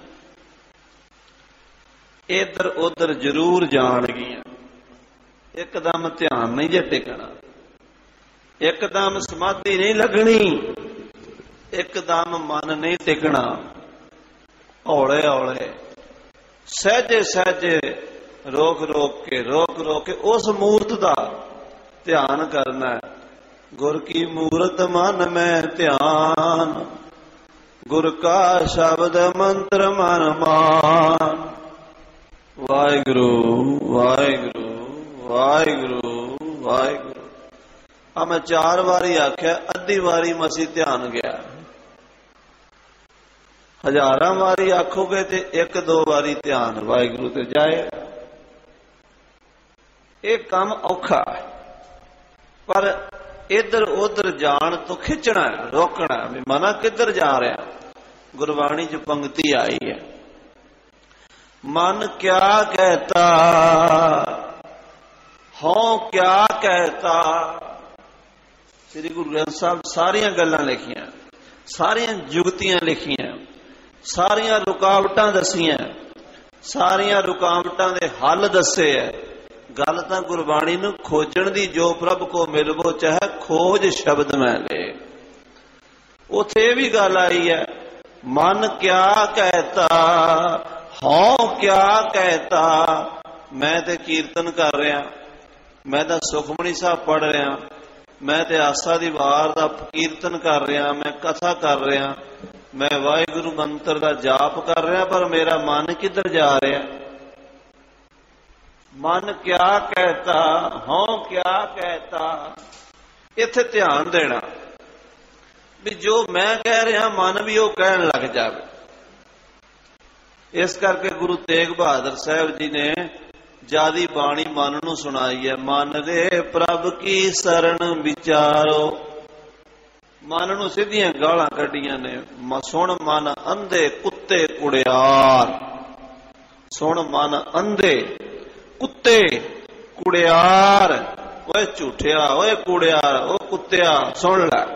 S2: ਇਧਰ ਉਧਰ ਜ਼ਰੂਰ ਜਾਣਗੀਆਂ। ਇੱਕਦਮ ਧਿਆਨ ਨਹੀਂ ਜੇ ਟਿਕਣਾ, ਇੱਕਦਮ ਸਮਾਧੀ ਨਹੀਂ ਲੱਗਣੀ, ਇੱਕਦਮ ਮਨ ਨਹੀਂ ਟਿਕਣਾ। ਹੌਲੇ ਹੌਲੇ ਸਹਿਜੇ ਸਹਿਜੇ ਰੋਕ ਰੋਕ ਕੇ ਰੋਕ ਰੋਕ ਕੇ ਉਸ ਮੂਰਤ ਦਾ ਧਿਆਨ ਕਰਨਾ। ਗੁਰ ਕੀ ਮੂਰਤ ਮਨ ਮੈਂ ਧਿਆਨ, ਗੁਰ ਕਾ ਸ਼ਬਦ ਮੰਤਰ ਮਨ ਮਾਨ। ਵਾਹਿਗੁਰੂ ਵਾਹਿਗੁਰੂ ਵਾਹਿਗੁਰੂ ਵਾਹਿਗੁਰੂ। ਆ ਮੈਂ ਚਾਰ ਵਾਰੀ ਆਖਿਆ, ਅੱਧੀ ਵਾਰੀ ਮਸੀਂ ਧਿਆਨ ਗਿਆ। ਹਜ਼ਾਰਾਂ ਵਾਰੀ ਆਖੋਗੇ ਤੇ ਇੱਕ ਦੋ ਵਾਰੀ ਧਿਆਨ ਵਾਹਿਗੁਰੂ ਤੇ ਜਾਏ। ਇਹ ਕੰਮ ਔਖਾ ਹੈ, ਪਰ ਇੱਧਰ ਉਧਰ ਜਾਣ ਤੋਂ ਖਿੱਚਣਾ, ਰੋਕਣਾ ਵੀ ਮਨਾ ਕਿੱਧਰ ਜਾ ਰਿਹਾ। ਗੁਰਬਾਣੀ ਚ ਪੰਕਤੀ ਆਈ ਹੈ, ਮਨ ਕਿਆ ਕਹਿਤਾ ਹਉ ਕਿਆ ਕਹਿਤਾ। ਸ੍ਰੀ ਗੁਰੂ ਗ੍ਰੰਥ ਸਾਹਿਬ ਸਾਰੀਆਂ ਗੱਲਾਂ ਲਿਖੀਆਂ, ਸਾਰੀਆਂ ਜੁਗਤੀਆਂ ਲਿਖੀਆਂ, ਸਾਰੀਆਂ ਰੁਕਾਵਟਾਂ ਦਸੀਆਂ, ਸਾਰੀਆਂ ਰੁਕਾਵਟਾਂ ਦੇ ਹੱਲ ਦੱਸੇ ਹੈ। ਗੱਲ ਤਾਂ ਗੁਰਬਾਣੀ ਨੂੰ ਖੋਜਣ ਦੀ, ਜੋ ਪ੍ਰਭ ਕੋ ਮਿਲਵੋ ਚਾਹੇ ਖੋਜ ਸ਼ਬਦ ਮੈਂ ਲੈ। ਉਥੇ ਇਹ ਵੀ ਗੱਲ ਆਈ ਹੈ, ਮਨ ਕਿਆ ਕਹਿਤਾ ਹਉ ਕਿਆ ਕਹਿਤਾ। ਮੈਂ ਤੇ ਕੀਰਤਨ ਕਰ ਰਿਹਾ, ਮੈਂ ਤਾਂ ਸੁਖਮਨੀ ਸਾਹਿਬ ਪੜ ਰਿਹਾ, ਮੈਂ ਤੇ ਆਸਾ ਦੀ ਵਾਰ ਦਾ ਕੀਰਤਨ ਕਰ ਰਿਹਾ, ਮੈਂ ਕਥਾ ਕਰ ਰਿਹਾ, ਮੈਂ ਵਾਹਿਗੁਰੂ ਮੰਤਰ ਦਾ ਜਾਪ ਕਰ ਰਿਹਾ, ਪਰ ਮੇਰਾ ਮਨ ਕਿੱਧਰ ਜਾ ਰਿਹਾ? ਮਨ ਕਿਆ ਕਹਿਤਾ ਹਉ ਕਿਆ ਕਹਿਤਾ। ਇੱਥੇ ਧਿਆਨ ਦੇਣਾ। ਵੀ ਜੋ ਮੈਂ ਕਹਿ ਰਿਹਾ ਮਨ ਵੀ ਉਹ ਕਹਿਣ ਲੱਗ ਜਾਵੇ। ਇਸ ਕਰਕੇ ਗੁਰੂ ਤੇਗ ਬਹਾਦਰ ਸਾਹਿਬ ਜੀ ਨੇ ਜਿਆਦੀ ਬਾਣੀ ਮਨ ਨੂੰ ਸੁਣਾਈ ਹੈ। ਮਨ ਰੇ ਪ੍ਰਭ ਕੀ ਸਰਣ ਵਿਚਾਰੋ, ਮਨ ਨੂੰ ਸਿੱਧੀਆਂ ਗਾਲਾਂ ਕੱਢੀਆਂ ਨੇ। ਸੁਣ ਮਨ ਅੰਧੇ ਕੁੱਤੇ ਕੁੜਿਆਰ, ਸੁਣ ਮਨ ਅੰਧੇ ਕੁੱਤੇ ਕੁੜਿਆਰ। ਓਏ ਝੂਠਿਆ, ਓਏ ਕੁੜਿਆਰ, ਉਹ ਕੁੱਤਿਆ ਸੁਣ ਲੈ।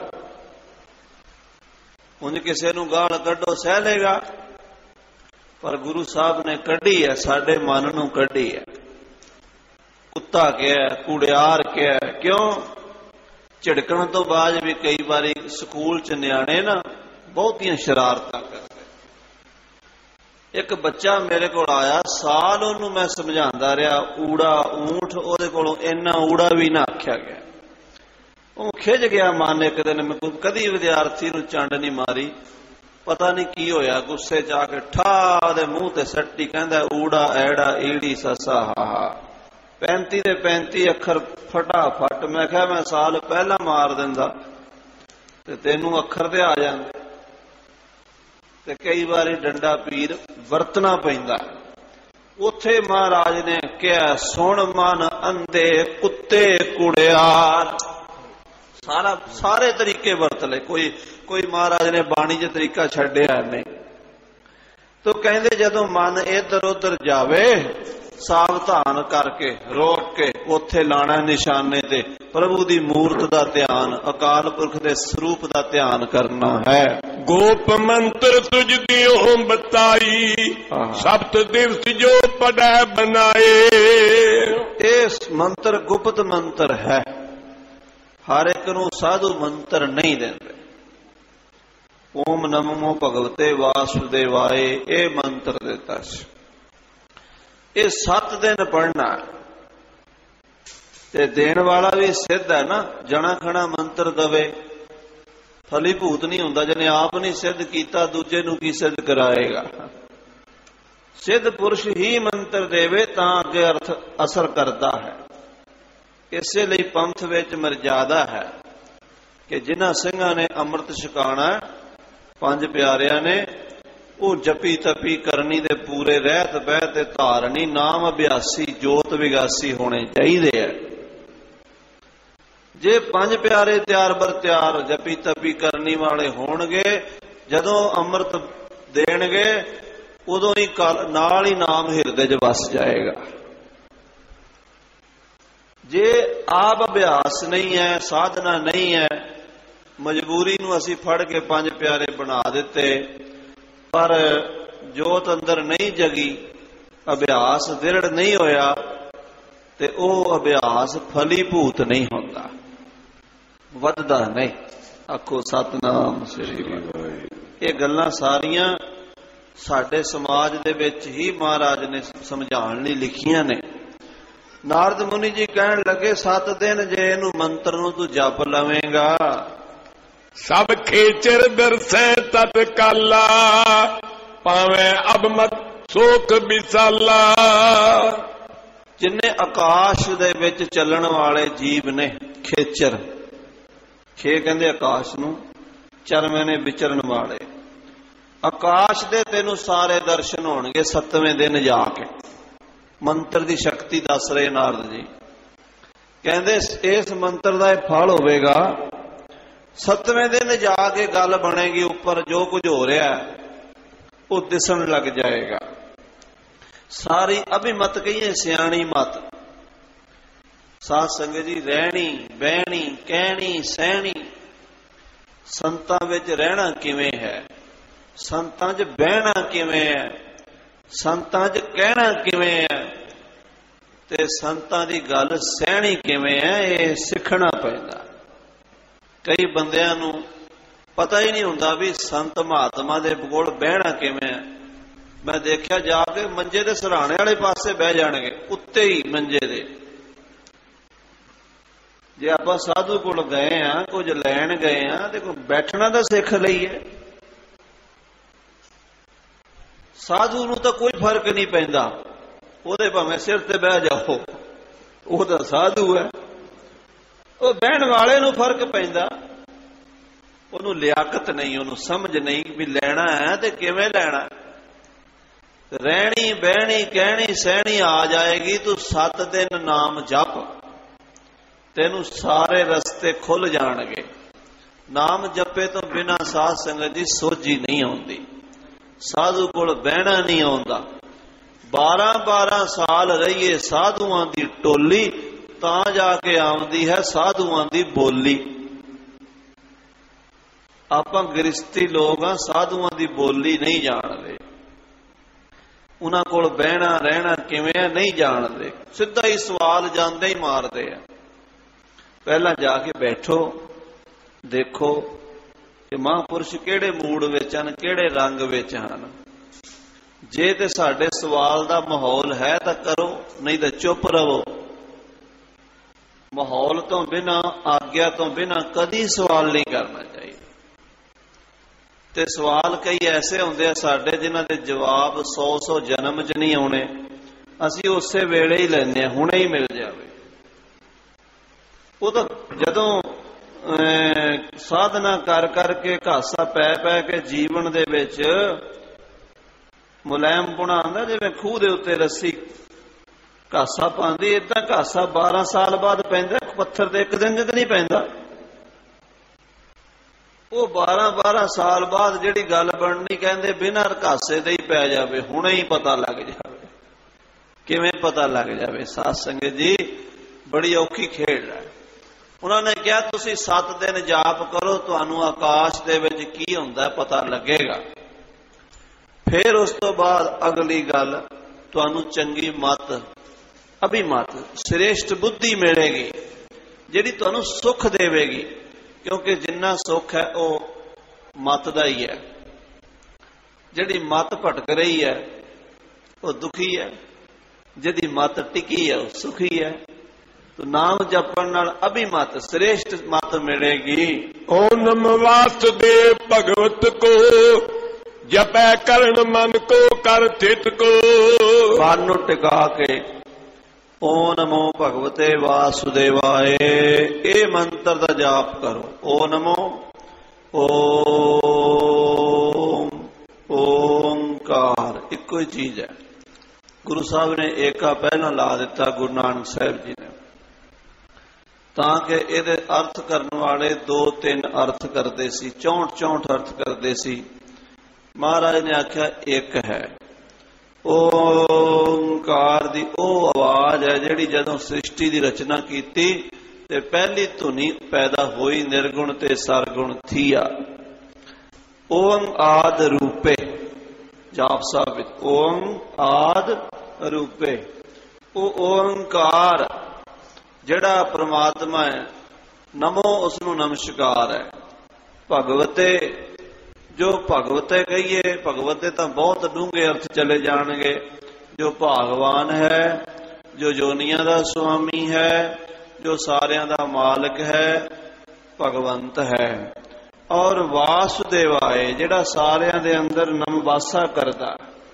S2: ਉਂਝ ਕਿਸੇ ਨੂੰ ਗਾਲ ਕੱਢੋ ਸਹਿ ਲੇਗਾ, ਪਰ ਗੁਰੂ ਸਾਹਿਬ ਨੇ ਕੱਢੀ ਹੈ, ਸਾਡੇ ਮਨ ਨੂੰ ਕੱਢੀ ਹੈ। ਕੁੱਤਾ ਕਿਹਾ, ਕੁੜਿਆਰ ਕਿਹਾ, ਕਿਉਂ? ਝਿੜਕਣ ਤੋਂ ਬਾਅਦ ਵੀ ਕਈ ਵਾਰੀ ਸਕੂਲ ਚ ਨਿਆਣੇ ਨਾ ਬਹੁਤੀਆਂ ਸ਼ਰਾਰਤਾਂ ਕਰਦੇ। ਇੱਕ ਬੱਚਾ ਮੇਰੇ ਕੋਲ ਆਇਆ, ਸਾਲ ਉਹਨੂੰ ਮੈਂ ਸਮਝਾਉਂਦਾ ਰਿਹਾ ਊੜਾ ਊਂਠ, ਉਹਦੇ ਕੋਲੋਂ ਇੰਨਾ ਊੜਾ ਵੀ ਨਾ ਆਖਿਆ ਗਿਆ। ਉਹ ਖਿੱਝ ਗਿਆ ਮਨ। ਇੱਕ ਦਿਨ ਮੈਂ ਕਦੀ ਵਿਦਿਆਰਥੀ ਨੂੰ ਚੰਡ ਨਹੀਂ ਮਾਰੀ, ਪਤਾ ਨਹੀਂ ਕੀ ਹੋਇਆ, ਗੁੱਸੇ ਚ ਆ ਕੇ ਠਾ ਦੇ ਮੂੰਹ ਤੇ ਸੱਟੀ, ਕਹਿੰਦਾ ਊੜਾ ਐੜਾ ਈੜੀ ਸਸਾ ਹਾ। ਪੈਂਤੀ ਦੇ ਪੈਂਤੀ ਅੱਖਰ ਫਟਾਫਟ। ਮੈਂ ਕਿਹਾ ਮੈਂ ਸਾਲ ਪਹਿਲਾਂ ਮਾਰ ਦਿੰਦਾ ਤੇ ਤੈਨੂੰ ਅੱਖਰ ਤੇ ਆ ਜਾਂਦੇ। ਤੇ ਕਈ ਵਾਰੀ ਡੰਡਾ ਪੀਰ ਵਰਤਣਾ ਪੈਂਦਾ। ਉੱਥੇ ਮਹਾਰਾਜ ਨੇ ਕਿਹਾ ਸੁਣ ਮਨ ਅੰਧੇ ਕੁੱਤੇ ਕੁੜਿਆਰ। ਸਾਰਾ ਸਾਰੇ ਤਰੀਕੇ ਵਰਤ ਲਏ, ਕੋਈ ਕੋਈ ਮਹਾਰਾਜ ਨੇ ਬਾਣੀ ਚ ਤਰੀਕਾ ਛੱਡਿਆ ਨਹੀਂ। ਤੋ ਕਹਿੰਦੇ ਜਦੋਂ ਮਨ ਇੱਧਰ ਉੱਧਰ ਜਾਵੇ ਸਾਵਧਾਨ ਕਰਕੇ ਰੋਕ ਕੇ ਉੱਥੇ ਲਾਣਾ ਨਿਸ਼ਾਨੇ ਤੇ ਪ੍ਰਭੂ ਦੀ ਮੂਰਤ ਦਾ ਧਿਆਨ, ਅਕਾਲ ਪੁਰਖ ਦੇ ਸਰੂਪ ਦਾ ਧਿਆਨ ਕਰਨਾ ਹੈ।
S1: ਗੋਪ ਮੰਤਰ ਤੁਝ ਦਿਓ ਬਤਾਈ, ਸਪਤ ਦਿਵਸ ਜੋ ਪੜੈ ਬਨਾਏ।
S2: ਇਹ ਮੰਤਰ ਗੁਪਤ ਮੰਤਰ ਹੈ, ਹਰ ਇੱਕ ਨੂੰ ਸਾਧੂ ਮੰਤਰ ਨਹੀਂ ਦਿੰਦੇ। ਓਮ ਨਮੋ ਭਗਵਤੇ ਵਾਸੁਦੇਵਾਏ ਇਹ ਮੰਤਰ ਦਿੱਤਾ ਸੀ। ਇਹ ਸੱਤ ਦਿਨ ਪੜ੍ਹਨਾ ਤੇ ਦੇਣ ਵਾਲਾ ਵੀ ਸਿੱਧ ਹੈ ਨਾ। ਜਣਾ ਖਣਾ ਮੰਤਰ ਦਵੇ ਫਲੀਭੂਤ ਨਹੀਂ ਹੁੰਦਾ। ਜਿਹਨੇ ਆਪ ਨਹੀਂ ਸਿੱਧ ਕੀਤਾ ਦੂਜੇ ਨੂੰ ਕੀ ਸਿੱਧ ਕਰਾਏਗਾ। ਸਿੱਧ ਪੁਰਸ਼ ਹੀ ਮੰਤਰ ਦੇਵੇ ਤਾਂ ਅੱਗੇ ਅਰਥ ਅਸਰ ਕਰਦਾ ਹੈ। ਇਸੇ ਲਈ ਪੰਥ ਵਿੱਚ ਮਰਜ਼ਾਦਾ ਹੈ ਕਿ ਜਿਨ੍ਹਾਂ ਸਿੰਘਾਂ ਨੇ ਅੰਮ੍ਰਿਤ ਛਕਾਣਾ, ਪੰਜ ਪਿਆਰਿਆਂ ਨੇ, ਉਹ ਜਪੀ ਤਪੀ ਕਰਨੀ ਦੇ ਪੂਰੇ ਰਹਿਤ ਬਹਿ ਤੇ ਧਾਰਨੀ, ਨਾਮ ਅਭਿਆਸੀ, ਜੋਤ ਵਿਗਾਸੀ ਹੋਣੇ ਚਾਹੀਦੇ ਹੈ। ਜੇ ਪੰਜ ਪਿਆਰੇ ਤਿਆਰ ਬਰ ਤਿਆਰ ਜਪੀ ਤਪੀ ਕਰਨੀ ਵਾਲੇ ਹੋਣਗੇ, ਜਦੋਂ ਅੰਮ੍ਰਿਤ ਦੇਣਗੇ ਉਦੋਂ ਹੀ ਨਾਲ ਹੀ ਨਾਮ ਹਿਰਦੇ 'ਚ ਵਸ ਜਾਏਗਾ। ਜੇ ਆਪ ਅਭਿਆਸ ਨਹੀਂ ਹੈ, ਸਾਧਨਾ ਨਹੀਂ ਹੈ, ਮਜਬੂਰੀ ਨੂੰ ਅਸੀਂ ਫੜ ਕੇ ਪੰਜ ਪਿਆਰੇ ਬਣਾ ਦਿੱਤੇ, ਪਰ ਜੋਤ ਅੰਦਰ ਨਹੀਂ ਜਗੀ, ਅਭਿਆਸ ਦ੍ਰਿੜ ਨਹੀਂ ਹੋਇਆ, ਤੇ ਉਹ ਅਭਿਆਸ ਫਲੀਭੂਤ ਨਹੀਂ ਹੁੰਦਾ, ਵੱਧਦਾ ਨਹੀਂ। ਆਖੋ ਸਤਨਾਮ ਸ੍ਰੀ ਵਾਹਿਗੁਰੂ। ਇਹ ਗੱਲਾਂ ਸਾਰੀਆਂ ਸਾਡੇ ਸਮਾਜ ਦੇ ਵਿੱਚ ਹੀ ਮਹਾਰਾਜ ਨੇ ਸਮਝਾਉਣ ਲਈ ਲਿਖੀਆਂ ਨੇ। ਨਾਰਦ ਮੁਨੀ ਜੀ ਕਹਿਣ ਲੱਗੇ ਸੱਤ ਦਿਨ ਜੇ ਇਹਨੂੰ ਮੰਤਰ ਨੂੰ ਤੂੰ ਜਪ ਲਵੇਂਗਾ,
S1: ਸਭ ਖੇਚਰ ਦਰਸੈ ਤਤ ਕਾਲਾ, ਭਾਵੇਂ ਅਬਮਤ ਸੋਖ ਵਿਸਾਲਾ।
S2: ਜਿੰਨੇ ਆਕਾਸ਼ ਦੇ ਵਿੱਚ ਚੱਲਣ ਵਾਲੇ ਜੀਵ ਨੇ, ਖੇਚਰ, ਖੇ ਕਹਿੰਦੇ ਆਕਾਸ਼ ਨੂੰ, ਚਰਮੇ ਨੇ ਵਿਚਰਨ ਵਾਲੇ, ਆਕਾਸ਼ ਦੇ ਤੈਨੂੰ ਸਾਰੇ ਦਰਸ਼ਨ ਹੋਣਗੇ ਸੱਤਵੇਂ ਦਿਨ ਜਾ ਕੇ। ਮੰਤਰ ਦੀ ਸ਼ਕਤੀ ਦੱਸ ਰਹੇ ਨਾਰਦ ਜੀ। ਕਹਿੰਦੇ ਇਸ ਮੰਤਰ ਦਾ ਇਹ ਫਲ ਹੋਵੇਗਾ, ਸੱਤਵੇਂ ਦਿਨ ਜਾ ਕੇ ਗੱਲ ਬਣੇਗੀ, ਉੱਪਰ ਜੋ ਕੁਝ ਹੋ ਰਿਹਾ ਉਹ ਦਿਸਣ ਲੱਗ ਜਾਏਗਾ। ਸਾਰੀ ਅਭਿਮਤ ਕਹੀਏ ਸਿਆਣੀ ਮਤ, ਸਾਧ ਸੰਗਤ ਜੀ, ਰਹਿਣੀ ਬਹਿਣੀ ਕਹਿਣੀ ਸਹਿਣੀ, ਸੰਤਾਂ ਵਿੱਚ ਰਹਿਣਾ ਕਿਵੇਂ ਹੈ, ਸੰਤਾਂ 'ਚ ਬਹਿਣਾ ਕਿਵੇਂ ਹੈ, ਸੰਤਾਂ 'ਚ ਕਹਿਣਾ ਕਿਵੇਂ ਹੈ, ਤੇ ਸੰਤਾਂ ਦੀ ਗੱਲ ਸਹਿਣੀ ਕਿਵੇਂ ਹੈ, ਇਹ ਸਿੱਖਣਾ ਪੈਂਦਾ। ਕਈ ਬੰਦਿਆਂ ਨੂੰ ਪਤਾ ਹੀ ਨਹੀਂ ਹੁੰਦਾ ਵੀ ਸੰਤ ਮਹਾਤਮਾ ਦੇ ਕੋਲ ਬਹਿਣਾ ਕਿਵੇਂ ਹੈ। ਮੈਂ ਦੇਖਿਆ ਜਾ ਕੇ ਮੰਜੇ ਦੇ ਸਿਰਹਾਣੇ ਵਾਲੇ ਪਾਸੇ ਬਹਿ ਜਾਣਗੇ, ਉੱਤੇ ਹੀ ਮੰਜੇ ਦੇ। ਜੇ ਆਪਾਂ ਸਾਧੂ ਕੋਲ ਗਏ ਆ, ਕੁਝ ਲੈਣ ਗਏ ਆ, ਤੇ ਕੋਈ ਬੈਠਣਾ ਤਾਂ ਸਿੱਖ ਲਈਏ। ਸਾਧੂ ਨੂੰ ਤਾਂ ਕੋਈ ਫਰਕ ਨਹੀਂ ਪੈਂਦਾ, ਉਹਦੇ ਭਾਵੇਂ ਸਿਰ ਤੇ ਬਹਿ ਜਾਓ, ਉਹ ਤਾਂ ਸਾਧੂ ਹੈ। ਉਹ ਬਹਿਣ ਵਾਲੇ ਨੂੰ ਫਰਕ ਪੈਂਦਾ। ਉਹਨੂੰ ਲਿਆਕਤ ਨਹੀਂ, ਉਹਨੂੰ ਸਮਝ ਨਹੀਂ ਵੀ ਲੈਣਾ ਹੈ ਤੇ ਕਿਵੇਂ ਲੈਣਾ। ਰਹਿਣੀ ਬਹਿਣੀ ਕਹਿਣੀ ਸਹਿਣੀ ਆ ਜਾਏਗੀ। ਤੂੰ ਸੱਤ ਦਿਨ ਨਾਮ ਜਪ, ਤੈਨੂੰ ਸਾਰੇ ਰਸਤੇ ਖੁੱਲ ਜਾਣਗੇ। ਨਾਮ ਜਪੇ ਤੋਂ ਬਿਨਾਂ ਸਾਧ ਸੰਗਤ ਦੀ ਸੋਝੀ ਨਹੀਂ ਆਉਂਦੀ, ਸਾਧੂ ਕੋਲ ਬਹਿਣਾ ਨਹੀਂ ਆਉਂਦਾ। ਬਾਰਾਂ ਬਾਰਾਂ ਸਾਲ ਰਹੀਏ ਸਾਧੂਆਂ ਦੀ ਟੋਲੀ, ਤਾਂ ਜਾ ਕੇ ਆਉਂਦੀ ਹੈ ਸਾਧੂਆਂ ਦੀ ਬੋਲੀ। ਆਪਾਂ ਗ੍ਰਸਤੀ ਲੋਕ ਆ, ਸਾਧੂਆਂ ਦੀ ਬੋਲੀ ਨਹੀਂ ਜਾਣਦੇ, ਉਹਨਾਂ ਕੋਲ ਬਹਿਣਾ ਰਹਿਣਾ ਕਿਵੇਂ ਹੈ ਨਹੀਂ ਜਾਣਦੇ। ਸਿੱਧਾ ਹੀ ਸਵਾਲ ਜਾਂਦੇ ਹੀ ਮਾਰਦੇ ਆ। ਪਹਿਲਾਂ ਜਾ ਕੇ ਬੈਠੋ, ਦੇਖੋ ਕਿ ਮਹਾਂਪੁਰਸ਼ ਕਿਹੜੇ ਮੂਡ ਵਿੱਚ ਹਨ, ਕਿਹੜੇ ਰੰਗ ਵਿੱਚ ਹਨ। ਜੇ ਤੇ ਸਾਡੇ ਸਵਾਲ ਦਾ ਮਾਹੌਲ ਹੈ ਤਾਂ ਕਰੋ, ਨਹੀਂ ਤਾਂ ਚੁੱਪ ਰਹੋ। ਮਾਹੌਲ ਤੋਂ ਬਿਨਾਂ, ਆਗਿਆ ਤੋਂ ਬਿਨਾਂ ਕਦੀ ਸਵਾਲ ਨਹੀਂ ਕਰਨਾ ਚਾਹੀਦਾ। ਤੇ ਸਵਾਲ ਕਈ ਐਸੇ ਹੁੰਦੇ ਆ ਸਾਡੇ ਜਿਨ੍ਹਾਂ ਦੇ ਜਵਾਬ ਸੌ ਸੌ ਜਨਮ 'ਚ ਨਹੀਂ ਆਉਣੇ, ਅਸੀਂ ਉਸੇ ਵੇਲੇ ਹੀ ਲੈਂਦੇ ਹਾਂ, ਹੁਣੇ ਹੀ ਮਿਲ ਜਾਵੇ। ਉਹ ਤਾਂ ਜਦੋਂ ਸਾਧਨਾ ਕਰ ਕਰਕੇ ਘਾਸਾ ਪੈ ਪੈ ਕੇ ਜੀਵਨ ਦੇ ਵਿੱਚ ਮੁਲਾਇਮ ਪੁਣਾ ਆਉਂਦਾ, ਜਿਵੇਂ ਖੂਹ ਦੇ ਉੱਤੇ ਰੱਸੀ ਘਾਸਾ ਪਾਉਂਦੀ, ਏਦਾਂ ਘਾਸਾ ਬਾਰਾਂ ਸਾਲ ਬਾਅਦ ਪੈਂਦਾ, ਪੱਥਰ ਤੇ ਇੱਕ ਦਿਨ ਚ ਨਹੀਂ ਪੈਂਦਾ। ਉਹ ਬਾਰਾਂ ਬਾਰਾਂ ਸਾਲ ਬਾਅਦ ਜਿਹੜੀ ਗੱਲ ਬਣਨੀ, ਕਹਿੰਦੇ ਬਿਨਾਂ ਘਾਸੇ ਦੇ ਹੀ ਪੈ ਜਾਵੇ, ਹੁਣੇ ਹੀ ਪਤਾ ਲੱਗ ਜਾਵੇ। ਕਿਵੇਂ ਪਤਾ ਲੱਗ ਜਾਵੇ? ਸਾਧ ਸੰਗਤ ਜੀ ਬੜੀ ਔਖੀ ਖੇਡ ਹੈ। ਉਹਨਾਂ ਨੇ ਕਿਹਾ ਤੁਸੀਂ ਸੱਤ ਦਿਨ ਜਾਪ ਕਰੋ, ਤੁਹਾਨੂੰ ਆਕਾਸ਼ ਦੇ ਵਿੱਚ ਕੀ ਹੁੰਦਾ ਪਤਾ ਲੱਗੇਗਾ। ਫਿਰ ਉਸ ਤੋਂ ਬਾਅਦ ਅਗਲੀ ਗੱਲ, ਤੁਹਾਨੂੰ ਚੰਗੀ ਮਤ, ਅਭਿਮਤ, ਸ੍ਰੇਸ਼ਟ ਬੁੱਧੀ ਮਿਲੇਗੀ, ਜਿਹੜੀ ਤੁਹਾਨੂੰ ਸੁੱਖ ਦੇਵੇਗੀ। ਕਿਉਂਕਿ ਜਿੰਨਾ ਸੁੱਖ ਹੈ ਉਹ ਮਤ ਦਾ ਹੀ ਹੈ। ਜਿਹੜੀ ਮਤ ਭਟਕ ਰਹੀ ਹੈ ਉਹ ਦੁਖੀ ਹੈ, ਜਿਹਦੀ ਮਤ ਟਿਕੀ ਹੈ ਉਹ ਸੁਖੀ ਹੈ। ਤੋ ਨਾਮ ਜਪਣ ਨਾਲ ਅਭਿਮਤ, ਸ੍ਰੇਸ਼ਟ ਮਤ ਮਿਲੇਗੀ।
S1: ਓਮ ਨਮੋ ਵਾਸੁਦੇਵ ਭਗਵਤ ਕੋ, ਜਪੈ ਕਰਨ ਮਨ ਕੋ ਕਰ ਥਿਤ ਕੋ।
S2: ਮਨ ਨੂੰ ਟਿਕਾ ਕੇ ਓ ਨਮੋ ਭਗਵਤੇ ਵਾਸੁਦੇਵਾਏ, ਇਹ ਮੰਤਰ ਦਾ ਜਾਪ ਕਰੋ। ਓ ਨਮੋ ਓਮ ਓੰਕਾਰ, ਇੱਕੋ ਹੀ ਚੀਜ਼ ਹੈ। ਗੁਰੂ ਸਾਹਿਬ ਨੇ ਏਕਾ ਪਹਿਲਾਂ ਲਾ ਦਿੱਤਾ, ਗੁਰੂ ਨਾਨਕ ਸਾਹਿਬ ਜੀ ਨੇ, ਤਾਂ ਕਿ ਇਹਦੇ ਅਰਥ ਕਰਨ ਵਾਲੇ ਦੋ ਤਿੰਨ ਅਰਥ ਕਰਦੇ ਸੀ, ਚੌਂਹਠ ਚੌਂਹਠ ਅਰਥ ਕਰਦੇ ਸੀ। ਮਹਾਰਾਜ ਨੇ ਆਖਿਆ ਇੱਕ ਹੈ। ਓੰਕਾਰ ਦੀ ਉਹ ਆਵਾਜ਼ ਹੈ ਜਿਹੜੀ ਜਦੋਂ ਸ੍ਰਿਸ਼ਟੀ ਦੀ ਰਚਨਾ ਕੀਤੀ ਤੇ ਪਹਿਲੀ ਧੁਨੀ ਪੈਦਾ ਹੋਈ, ਨਿਰਗੁਣ ਤੇ ਸਰਗੁਣ ਥੀਆ। ਓਮ ਆਦ ਰੂਪੇ, ਜਾਪ ਸਾਹਿਬ ਵਿੱਚ ਓਮ ਆਦ ਰੂਪੇ, ਉਹ ਓੰਕਾਰ ਜਿਹੜਾ ਪ੍ਰਮਾਤਮਾ ਹੈ। ਨਮੋ ਉਸਨੂੰ ਨਮਸਕਾਰ ਹੈ। ਭਗਵਤੇ, ਜੋ ਭਗਵਤੇ ਕਹੀਏ, ਭਗਵਤੇ ਤਾਂ ਬਹੁਤ ਡੂੰਘੇ ਅਰਥ ਚਲੇ ਜਾਣਗੇ। ਜੋ ਭਾਗਵਾਨ ਹੈ, ਜੋ ਜੋਨੀਆਂ ਦਾ ਸੁਆਮੀ ਹੈ, ਜੋ ਸਾਰਿਆਂ ਦਾ ਮਾਲਕ ਹੈ, ਭਗਵੰਤ ਹੈ। ਔਰ ਵਾਸੁਦੇਵਾਏ, ਜਿਹੜਾ ਸਾਰਿਆਂ ਦੇ ਅੰਦਰ ਨਮਵਾਸਾ ਕਰਦਾ।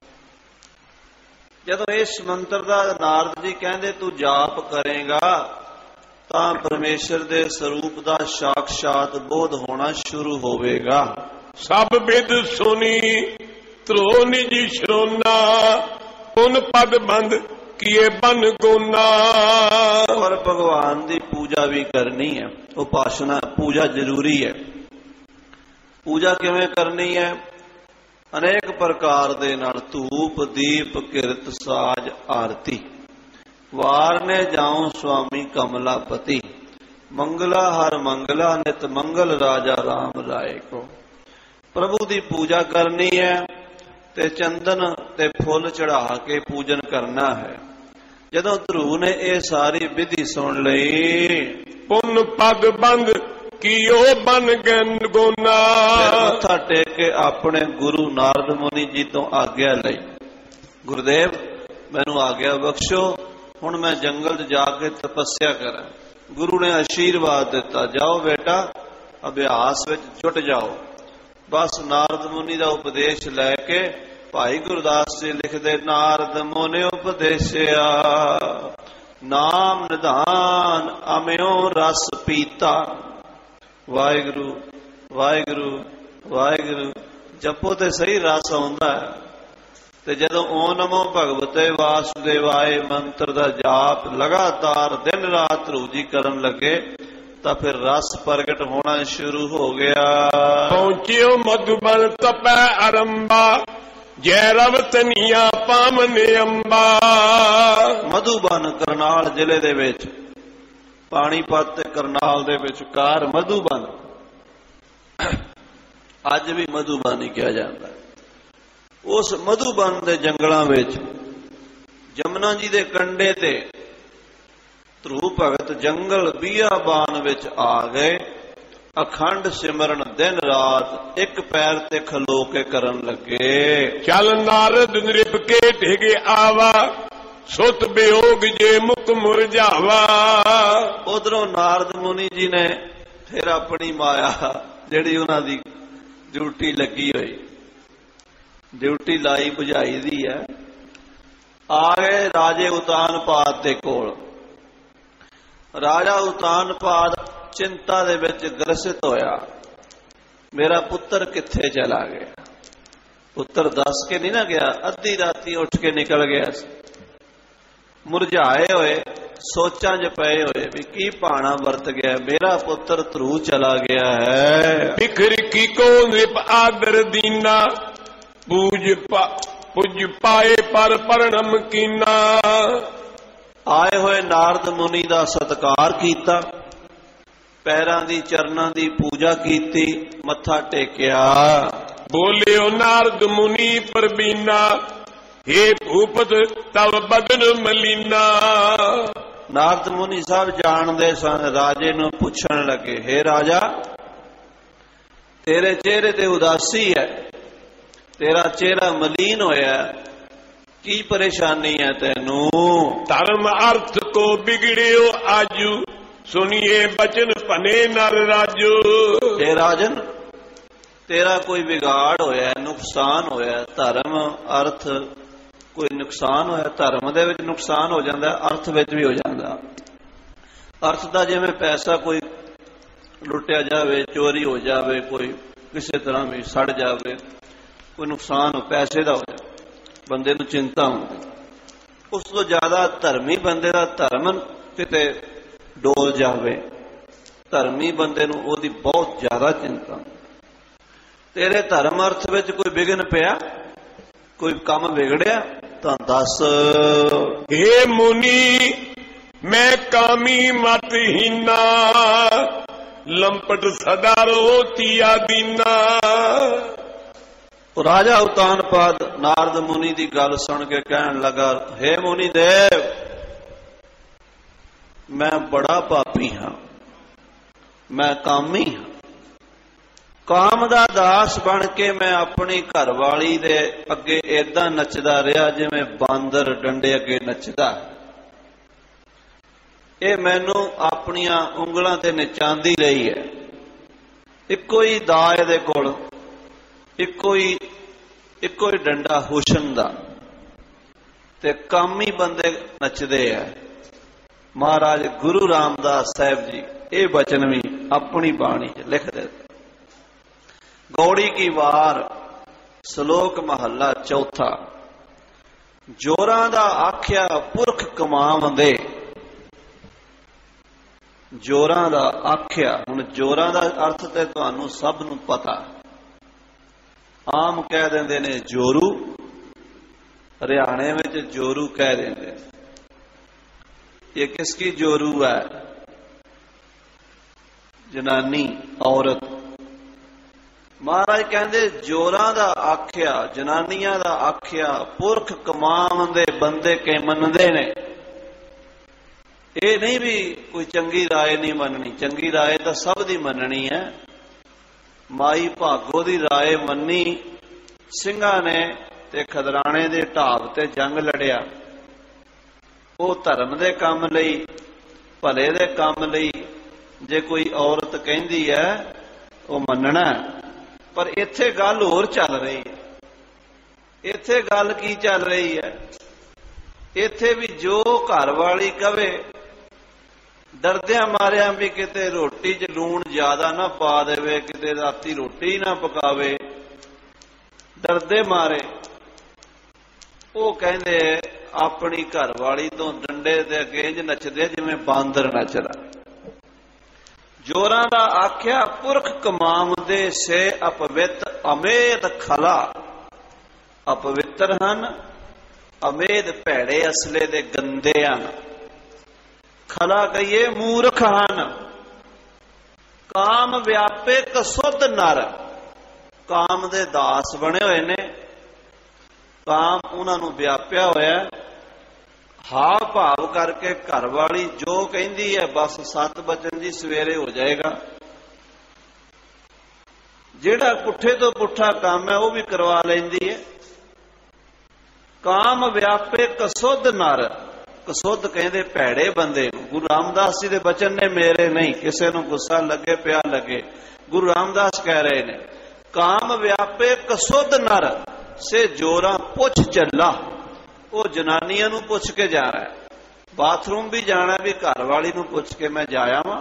S2: ਜਦੋਂ ਇਸ ਮੰਤਰ ਦਾ ਨਾਰਦ ਜੀ ਕਹਿੰਦੇ ਤੂੰ ਜਾਪ ਕਰੇਗਾ ਤਾਂ ਪਰਮੇਸ਼ਰ ਦੇ ਸਰੂਪ ਦਾ ਸਾਖਸ਼ਾਤ ਬੋਧ ਹੋਣਾ ਸ਼ੁਰੂ ਹੋਵੇਗਾ।
S1: ਸਭ ਵਿਦ ਸੁਨੀ ਧਰੋ ਨਿਜੀ ਸ਼ਰੋਨਾ, ਪੁਨ ਪਦ ਬੰਦ ਕੀਏ ਬਨ ਗੋਨਾ।
S2: ਔਰ ਭਗਵਾਨ ਦੀ ਪੂਜਾ ਵੀ ਕਰਨੀ ਹੈ, ਉਪਾਸਨਾ ਪੂਜਾ ਜ਼ਰੂਰੀ ਹੈ। ਪੂਜਾ ਕਿਵੇਂ ਕਰਨੀ ਹੈ? ਅਨੇਕ ਪ੍ਰਕਾਰ ਦੇ ਨਾਲ, ਧੂਪ ਦੀਪ ਕਿਰਤ ਸਾਜ ਆਰਤੀ। ਵਾਰ ਨੇ ਜਾਉ ਸੁਆਮੀ ਕਮਲਾਪਤੀ, ਮੰਗਲਾ ਹਰ ਮੰਗਲਾ ਨਿਤ ਮੰਗਲ ਰਾਜਾ ਰਾਮ ਰਾਏ ਕੋ। ਪ੍ਰਭੂ ਦੀ ਪੂਜਾ ਕਰਨੀ ਹੈ ਤੇ ਚੰਦਨ ਤੇ ਫੁੱਲ ਚੜਾ ਕੇ ਪੂਜਨ ਕਰਨਾ ਹੈ। ਜਦੋਂ ਧਰੂ ਨੇ ਇਹ ਸਾਰੀ ਵਿਧੀ ਸੁਣ ਲਈ,
S1: ਪੁੰਨ ਪਦ ਬੰਦ ਕੀਓ ਬਨ ਗਨ ਗੋਨਾ।
S2: ਮੱਥਾ ਟੇਕ ਕੇ ਆਪਣੇ ਗੁਰੂ ਨਾਰਦ ਮੁਨੀ ਜੀ ਤੋਂ ਆਗਿਆ ਲਈ, ਗੁਰਦੇਵ ਮੈਨੂੰ ਆਗਿਆ ਬਖਸ਼ੋ, ਹੁਣ ਮੈਂ ਜੰਗਲ 'ਚ ਜਾ ਕੇ ਤਪੱਸਿਆ ਕਰਾਂ। ਗੁਰੂ ਨੇ ਆਸ਼ੀਰਵਾਦ ਦਿੱਤਾ, ਜਾਓ ਬੇਟਾ ਅਭਿਆਸ ਵਿੱਚ ਜੁਟ ਜਾਓ। ਬਸ ਨਾਰਦ ਮੁਨੀ ਦਾ ਉਪਦੇਸ਼ ਲੈ ਕੇ ਭਾਈ ਗੁਰਦਾਸ ਜੀ ਲਿਖਦੇ, ਨਾਰਦ ਮੁਨੀ ਉਪਦੇਸ਼ਿਆ ਨਾਮ ਨਿਧਾਨ ਅਮਿਓ ਰਸ ਪੀਤਾ। ਵਾਹਿਗੁਰੂ ਵਾਹਿਗੁਰੂ ਵਾਹਿਗੁਰੂ ਜਪੋ ਤੇ ਸਹੀ ਰਸ ਆਉਂਦਾ ਹੈ। ਤੇ ਜਦੋਂ ਓ ਨਮੋ ਭਗਵਤੇ ਵਾਸੁਦੇਵਾਏ ਮੰਤਰ ਦਾ ਜਾਪ ਲਗਾਤਾਰ ਦਿਨ ਰਾਤ ਰੋਜੀ ਕਰਨ ਲੱਗੇ ਤਾਂ ਫਿਰ ਰਸ ਪ੍ਰਗਟ ਹੋਣਾ ਸ਼ੁਰੂ ਹੋ ਗਿਆ।
S1: ਪਹੁੰਚਿਓ ਮਧੁਬਨ ਤਪੈ ਅਰੰਭਾ ਜੈ ਰਵਤਨੀਆਂ ਪਾਮਨ ਅੰਬਾ।
S2: ਮਧੂਬਨ ਕਰਨਾਲ ਜ਼ਿਲ੍ਹੇ ਦੇ ਵਿੱਚ, ਪਾਣੀਪਤ ਤੇ ਕਰਨਾਲ ਦੇ ਵਿਚਕਾਰ ਮਧੂਬਨ, ਅੱਜ ਵੀ ਮਧੂਬਨ ਹੀ ਕਿਹਾ ਜਾਂਦਾ। ਉਸ ਮਧੂਬਨ ਦੇ ਜੰਗਲਾਂ ਵਿੱਚ ਜਮਨਾ ਜੀ ਦੇ ਕੰਢੇ ਤੇ ਧਰੂ ਭਗਤ ਜੰਗਲ ਬੀਆਬਾਨ ਵਿੱਚ ਆ ਗਏ। ਅਖੰਡ ਸਿਮਰਨ ਦਿਨ ਰਾਤ ਇੱਕ ਪੈਰ ਤੇ ਖਲੋ ਕੇ ਕਰਨ ਲੱਗੇ।
S1: ਚਲ ਨਾਰਦ ਨਿਰਭ ਕੇ ਢਿਗੇ ਆਵਾ ਸੁਤ ਬਿਯੋਗ ਜੇ ਮੁਖ ਮੁਰਝਾਵਾ।
S2: ਉਧਰੋਂ ਨਾਰਦ ਮੁਨੀ ਜੀ ਨੇ ਫਿਰ ਆਪਣੀ ਮਾਇਆ ਜਿਹੜੀ ਉਹਨਾਂ ਦੀ ਡਿਊਟੀ ਲੱਗੀ ਹੋਈ, ਡਿਊਟੀ ਲਾਈ ਬੁਝਾਈ ਦੀ ਹੈ, ਆ ਗਏ ਰਾਜੇ ਉਤਾਨਪਾਦ ਦੇ ਕੋਲ। ਰਾਜਾ ਉਤਾਨਪਾਦ ਚਿੰਤਾ ਦੇ ਵਿੱਚ ਗ੍ਰਸਿਤ ਹੋਇਆ, ਮੇਰਾ ਪੁੱਤਰ ਕਿੱਥੇ ਚਲਾ ਗਿਆ। ਪੁੱਤਰ ਦੱਸ ਕੇ ਨਹੀਂ ਨਾ ਗਿਆ, ਅੱਧੀ ਰਾਤੀ ਉੱਠ ਕੇ ਨਿਕਲ ਗਿਆ ਸੀ। ਮੁਰਝਾਏ ਹੋਏ ਸੋਚਾਂ 'ਚ ਪਏ ਹੋਏ ਵੀ ਕੀ ਭਾਣਾ ਵਰਤ ਗਿਆ, ਮੇਰਾ ਪੁੱਤਰ ਧਰੂ ਚਲਾ ਗਿਆ ਹੈ।
S1: ਬਿਖਰ ਕੀ ਕੋ ਨਿਪ ਆਦਰ ਦੀਨਾ ਪੂਜ ਪਾ ਪੁਜ ਪਾਏ ਪਰ ਪਰਣਮ ਕੀਨਾ।
S2: ਆਏ ਹੋਏ ਨਾਰਦ ਮੁਨੀ ਦਾ ਸਤਿਕਾਰ ਕੀਤਾ, ਪੈਰਾਂ ਦੀ ਚਰਨਾਂ ਦੀ ਪੂਜਾ ਕੀਤੀ, ਮੱਥਾ ਟੇਕਿਆ।
S1: ਬੋਲਿਓ ਨਾਰਦ ਮੁਨੀ ਪਰਬੀਨਾ ਹੇ ਭੂਪਤ ਤਵ ਬਦਨ ਮਲੀਨਾ।
S2: ਨਾਰਦ ਮੁਨੀ ਸਾਹਿਬ ਜਾਣਦੇ ਸਨ, ਰਾਜੇ ਨੂੰ ਪੁੱਛਣ ਲੱਗੇ, ਹੇ ਰਾਜਾ ਤੇਰੇ ਚਿਹਰੇ ਤੇ ਉਦਾਸੀ ਹੈ, ਤੇਰਾ ਚਿਹਰਾ ਮਲੀਨ ਹੋਇਆ, ਕੀ ਪਰੇਸ਼ਾਨੀ ਹੈ ਤੈਨੂੰ।
S1: ਧਰਮ ਅਰਥ ਕੋ ਬਿਗੜਿਓ ਆਜੂ ਸੁਣੀਏ ਬਚਨ ਭਨੇ ਨਰ ਰਾਜੂ।
S2: हे ਰਾਜਨ ਤੇਰਾ ਕੋਈ ਵਿਗਾੜ ਹੋਇਆ, ਨੁਕਸਾਨ ਹੋਇਆ, ਧਰਮ ਅਰਥ ਕੋਈ ਨੁਕਸਾਨ ਹੋਇਆ। ਧਰਮ ਦੇ ਵਿੱਚ ਨੁਕਸਾਨ ਹੋ ਜਾਂਦਾ, ਅਰਥ ਵਿੱਚ ਵੀ ਹੋ ਜਾਂਦਾ। ਅਰਥ ਦਾ ਜਿਵੇਂ ਪੈਸਾ ਕੋਈ ਲੁੱਟਿਆ ਜਾਵੇ, ਚੋਰੀ ਹੋ ਜਾਵੇ, ਕੋਈ ਕਿਸੇ ਤਰ੍ਹਾਂ ਵੀ ਸੜ ਜਾਵੇ, ਕੋਈ ਨੁਕਸਾਨ ਪੈਸੇ ਦਾ ਹੋ ਜਾਵੇ, ਬੰਦੇ ਨੂੰ ਚਿੰਤਾ ਹੁੰਦੀ। ਉਸ ਤੋਂ ਜ਼ਿਆਦਾ ਧਰਮੀ ਬੰਦੇ ਦਾ ਧਰਮ ਕਿਤੇ ਡੋਲ ਜਾਵੇ, ਧਰਮੀ ਬੰਦੇ ਨੂੰ ਉਹਦੀ ਬਹੁਤ ਜ਼ਿਆਦਾ ਚਿੰਤਾ। ਤੇਰੇ ਧਰਮ ਅਰਥ ਵਿੱਚ ਕੋਈ ਵਿਘਨ ਪਿਆ, ਕੋਈ ਕੰਮ ਵਿਗੜਿਆ ਤਾਂ ਦੱਸ।
S1: हे ਮੁਨੀ ਮੈਂ ਕਾਮੀ ਮਤਹੀਨਾ ਲੰਪਟ ਸਦਾ ਰੋਤੀਆ ਦੀਨਾ।
S2: ਰਾਜਾ ਉਤਾਨਪਾਦ ਨਾਰਦ ਮੁਨੀ ਦੀ ਗੱਲ ਸੁਣ ਕੇ ਕਹਿਣ ਲੱਗਾ, हे ਮੁਨੀ ਦੇਵ ਮੈਂ ਬੜਾ ਪਾਪੀ ਹਾਂ, ਮੈਂ ਕਾਮੀ ਹਾਂ। ਕਾਮ ਦਾ ਦਾਸ ਬਣ ਕੇ ਮੈਂ ਆਪਣੀ ਘਰਵਾਲੀ ਦੇ ਅੱਗੇ ਏਦਾਂ ਨੱਚਦਾ ਰਿਹਾ ਜਿਵੇਂ ਬਾਂਦਰ ਡੰਡੇ ਅੱਗੇ ਨੱਚਦਾ। ਇਹ ਮੈਨੂੰ ਆਪਣੀਆਂ ਉਂਗਲਾਂ ਤੇ ਨਚਾਉਂਦੀ ਰਹੀ ਹੈ। ਇੱਕੋ ਹੀ ਦਾ ਇਹਦੇ ਕੋਲ, ਇੱਕੋ ਹੀ ਇੱਕੋ ਹੀ ਡੰਡਾ ਹੁਸਨ ਦਾ, ਤੇ ਕਾਮੀ ਬੰਦੇ ਨੱਚਦੇ ਆ। ਮਹਾਰਾਜ ਗੁਰੂ ਰਾਮਦਾਸ ਸਾਹਿਬ ਜੀ ਇਹ ਬਚਨ ਵੀ ਆਪਣੀ ਬਾਣੀ 'ਚ ਲਿਖਦੇ। ਗੌੜੀ ਕੀ ਵਾਰ ਸ਼ਲੋਕ ਮਹੱਲਾ ਚੌਥਾ। ਜੋਰਾਂ ਦਾ ਆਖਿਆ ਪੁਰਖ ਕਮਾਵੰਦੇ। ਜੋਰਾਂ ਦਾ ਆਖਿਆ, ਹੁਣ ਜੋਰਾਂ ਦਾ ਅਰਥ ਤੇ ਤੁਹਾਨੂੰ ਸਭ ਨੂੰ ਪਤਾ। ਆਮ ਕਹਿ ਦਿੰਦੇ ਨੇ ਜੋਰੂ, ਹਰਿਆਣੇ ਵਿੱਚ ਜੋਰੂ ਕਹਿ ਦਿੰਦੇ। ਇਹ ਕਿਸ ਕੀ ਜੋਰੂ ਹੈ? ਜਨਾਨੀ, ਔਰਤ। ਮਹਾਰਾਜ ਕਹਿੰਦੇ ਜੋਰਾਂ ਦਾ ਆਖਿਆ, ਜਨਾਨੀਆਂ ਦਾ ਆਖਿਆ ਪੁਰਖ ਕਮਾਵੰਦੇ ਬੰਦੇ ਕੇ ਮੰਨਦੇ ਨੇ। ਇਹ ਨਹੀਂ ਵੀ ਕੋਈ ਚੰਗੀ ਰਾਏ ਨਹੀਂ ਮੰਨਣੀ, ਚੰਗੀ ਰਾਏ ਤਾਂ ਸਭ ਦੀ ਮੰਨਣੀ ਹੈ। ਮਾਈ ਭਾਗੋ ਦੀ ਰਾਏ ਮੰਨੀ, ਸਿੰਘਾਂ ਨੇ ਤੇ ਖਦਰਾਣੇ ਦੇ ਢਾਬ ਤੇ ਜੰਗ ਲੜਿਆ। ਉਹ ਧਰਮ ਦੇ ਕੰਮ ਲਈ, ਭਲੇ ਦੇ ਕੰਮ ਲਈ ਜੇ ਕੋਈ ਔਰਤ ਕਹਿੰਦੀ ਹੈ ਉਹ ਮੰਨਣਾ। ਪਰ ਇੱਥੇ ਗੱਲ ਹੋਰ ਚੱਲ ਰਹੀ ਹੈ। ਇੱਥੇ ਗੱਲ ਕੀ ਚੱਲ ਰਹੀ ਹੈ? ਇੱਥੇ ਵੀ ਜੋ ਘਰ ਵਾਲੀ ਕਵੇ, ਡਰਦਿਆਂ ਮਾਰਿਆਂ ਵੀ ਕਿਤੇ ਰੋਟੀ 'ਚ ਲੂਣ ਜ਼ਿਆਦਾ ਨਾ ਪਾ ਦੇਵੇ, ਕਿਤੇ ਰਾਤੀ ਰੋਟੀ ਨਾ ਪਕਾਵੇ, ਡਰਦੇ ਮਾਰੇ ਉਹ ਕਹਿੰਦੇ ਆਪਣੀ ਘਰਵਾਲੀ ਤੋਂ ਡੰਡੇ ਦੇ ਅੱਗੇ ਇੰਝ ਨੱਚਦੇ ਜਿਵੇਂ ਬਾਂਦਰ ਨੱਚਦਾ। ਜੋਰਾਂ ਦਾ ਆਖਿਆ ਪੁਰਖ ਕਮਾਮਦੇ ਸੇ ਅਪਵਿੱਤ ਅਮੇਦ ਖਲਾ। ਅਪਵਿੱਤਰ ਹਨ, ਅਮੇਦ ਭੈੜੇ ਅਸਲੇ ਦੇ ਗੰਦੇ ਹਨ, ਖਲਾ ਕਹੀਏ ਮੂਰਖ ਹਨ। ਕਾਮ ਵਿਆਪੇ ਕਸੁੱਧ ਨਰ, ਕਾਮ ਦੇ ਦਾਸ ਬਣੇ ਹੋਏ ਨੇ, ਕਾਮ ਉਹਨਾਂ ਨੂੰ ਵਿਆਪਿਆ ਹੋਇਆ। ਹਾਵ ਭਾਵ ਕਰਕੇ ਘਰ ਵਾਲੀ ਜੋ ਕਹਿੰਦੀ ਹੈ ਬਸ ਸੱਤ ਬਚਨ ਜੀ ਸਵੇਰੇ ਹੋ ਜਾਏਗਾ। ਜਿਹੜਾ ਪੁੱਠੇ ਤੋਂ ਪੁੱਠਾ ਕੰਮ ਹੈ ਉਹ ਵੀ ਕਰਵਾ ਲੈਂਦੀ ਹੈ। ਕਾਮ ਵਿਆਪੇ ਕਸੁੱਧ ਨਰ, ਕਸੁੱਧ ਕਹਿੰਦੇ ਭੈੜੇ ਬੰਦੇ ਨੂੰ। ਗੁਰੂ ਰਾਮਦਾਸ ਜੀ ਦੇ ਬਚਨ ਨੇ, ਮੇਰੇ ਨਹੀਂ, ਕਿਸੇ ਨੂੰ ਗੁੱਸਾ ਲੱਗੇ ਪਿਆ ਲੱਗੇ, ਗੁਰੂ ਰਾਮਦਾਸ ਕਹਿ ਰਹੇ ਨੇ ਕਾਮ ਵਿਆਪੇ ਕਸੁੱਧ ਨਰ ਸੇ ਜੋਰਾਂ ਪੁੱਛ ਚੱਲਾ। ਉਹ ਜਨਾਨੀਆਂ ਨੂੰ ਪੁੱਛ ਕੇ ਜਾ ਰਿਹਾ, ਬਾਥਰੂਮ ਵੀ ਜਾਣਾ ਵੀ ਘਰ ਵਾਲੀ ਨੂੰ ਪੁੱਛ ਕੇ ਮੈਂ ਜਾਇਆ ਵਾਂ,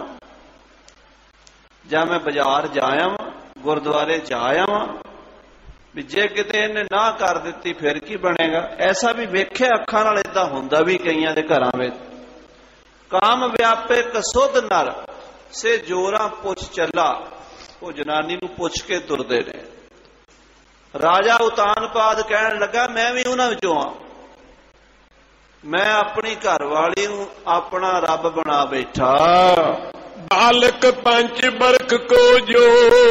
S2: ਜਾਂ ਮੈਂ ਬਾਜ਼ਾਰ ਜਾਇਆ ਵਾਂ, ਗੁਰਦੁਆਰੇ ਜਾਇਆ ਵਾਂ, ਵੀ ਜੇ ਕਿਤੇ ਇਹਨੇ ਨਾ ਕਰ ਦਿੱਤੀ ਫਿਰ ਕੀ ਬਣੇਗਾ। ਐਸਾ ਵੀ ਵੇਖਿਆ ਅੱਖਾਂ ਨਾਲ, ਏਦਾਂ ਹੁੰਦਾ ਵੀ ਕਈਆਂ ਦੇ ਘਰਾਂ ਵਿੱਚ। ਕਾਮ ਵਿਆਪੇ ਕਸੁੱਧ ਨਰ ਸੇ ਜੋਰਾਂ ਪੁੱਛ ਚੱਲਾ, ਉਹ ਜਨਾਨੀ ਨੂੰ ਪੁੱਛ ਕੇ ਤੁਰਦੇ ਨੇ। ਰਾਜਾ ਉਤਾਨਪਾਦ ਕਹਿਣ ਲੱਗਾ ਮੈਂ ਵੀ ਉਹਨਾਂ ਵਿੱਚੋਂ ਆ, ਮੈਂ ਆਪਣੀ ਘਰਵਾਲੀ ਨੂੰ ਆਪਣਾ ਰੱਬ ਬਣਾ ਬੈਠਾ।
S1: ਬਾਲਕ ਪੰਚ ਬਰਖ ਕੋ ਜੋ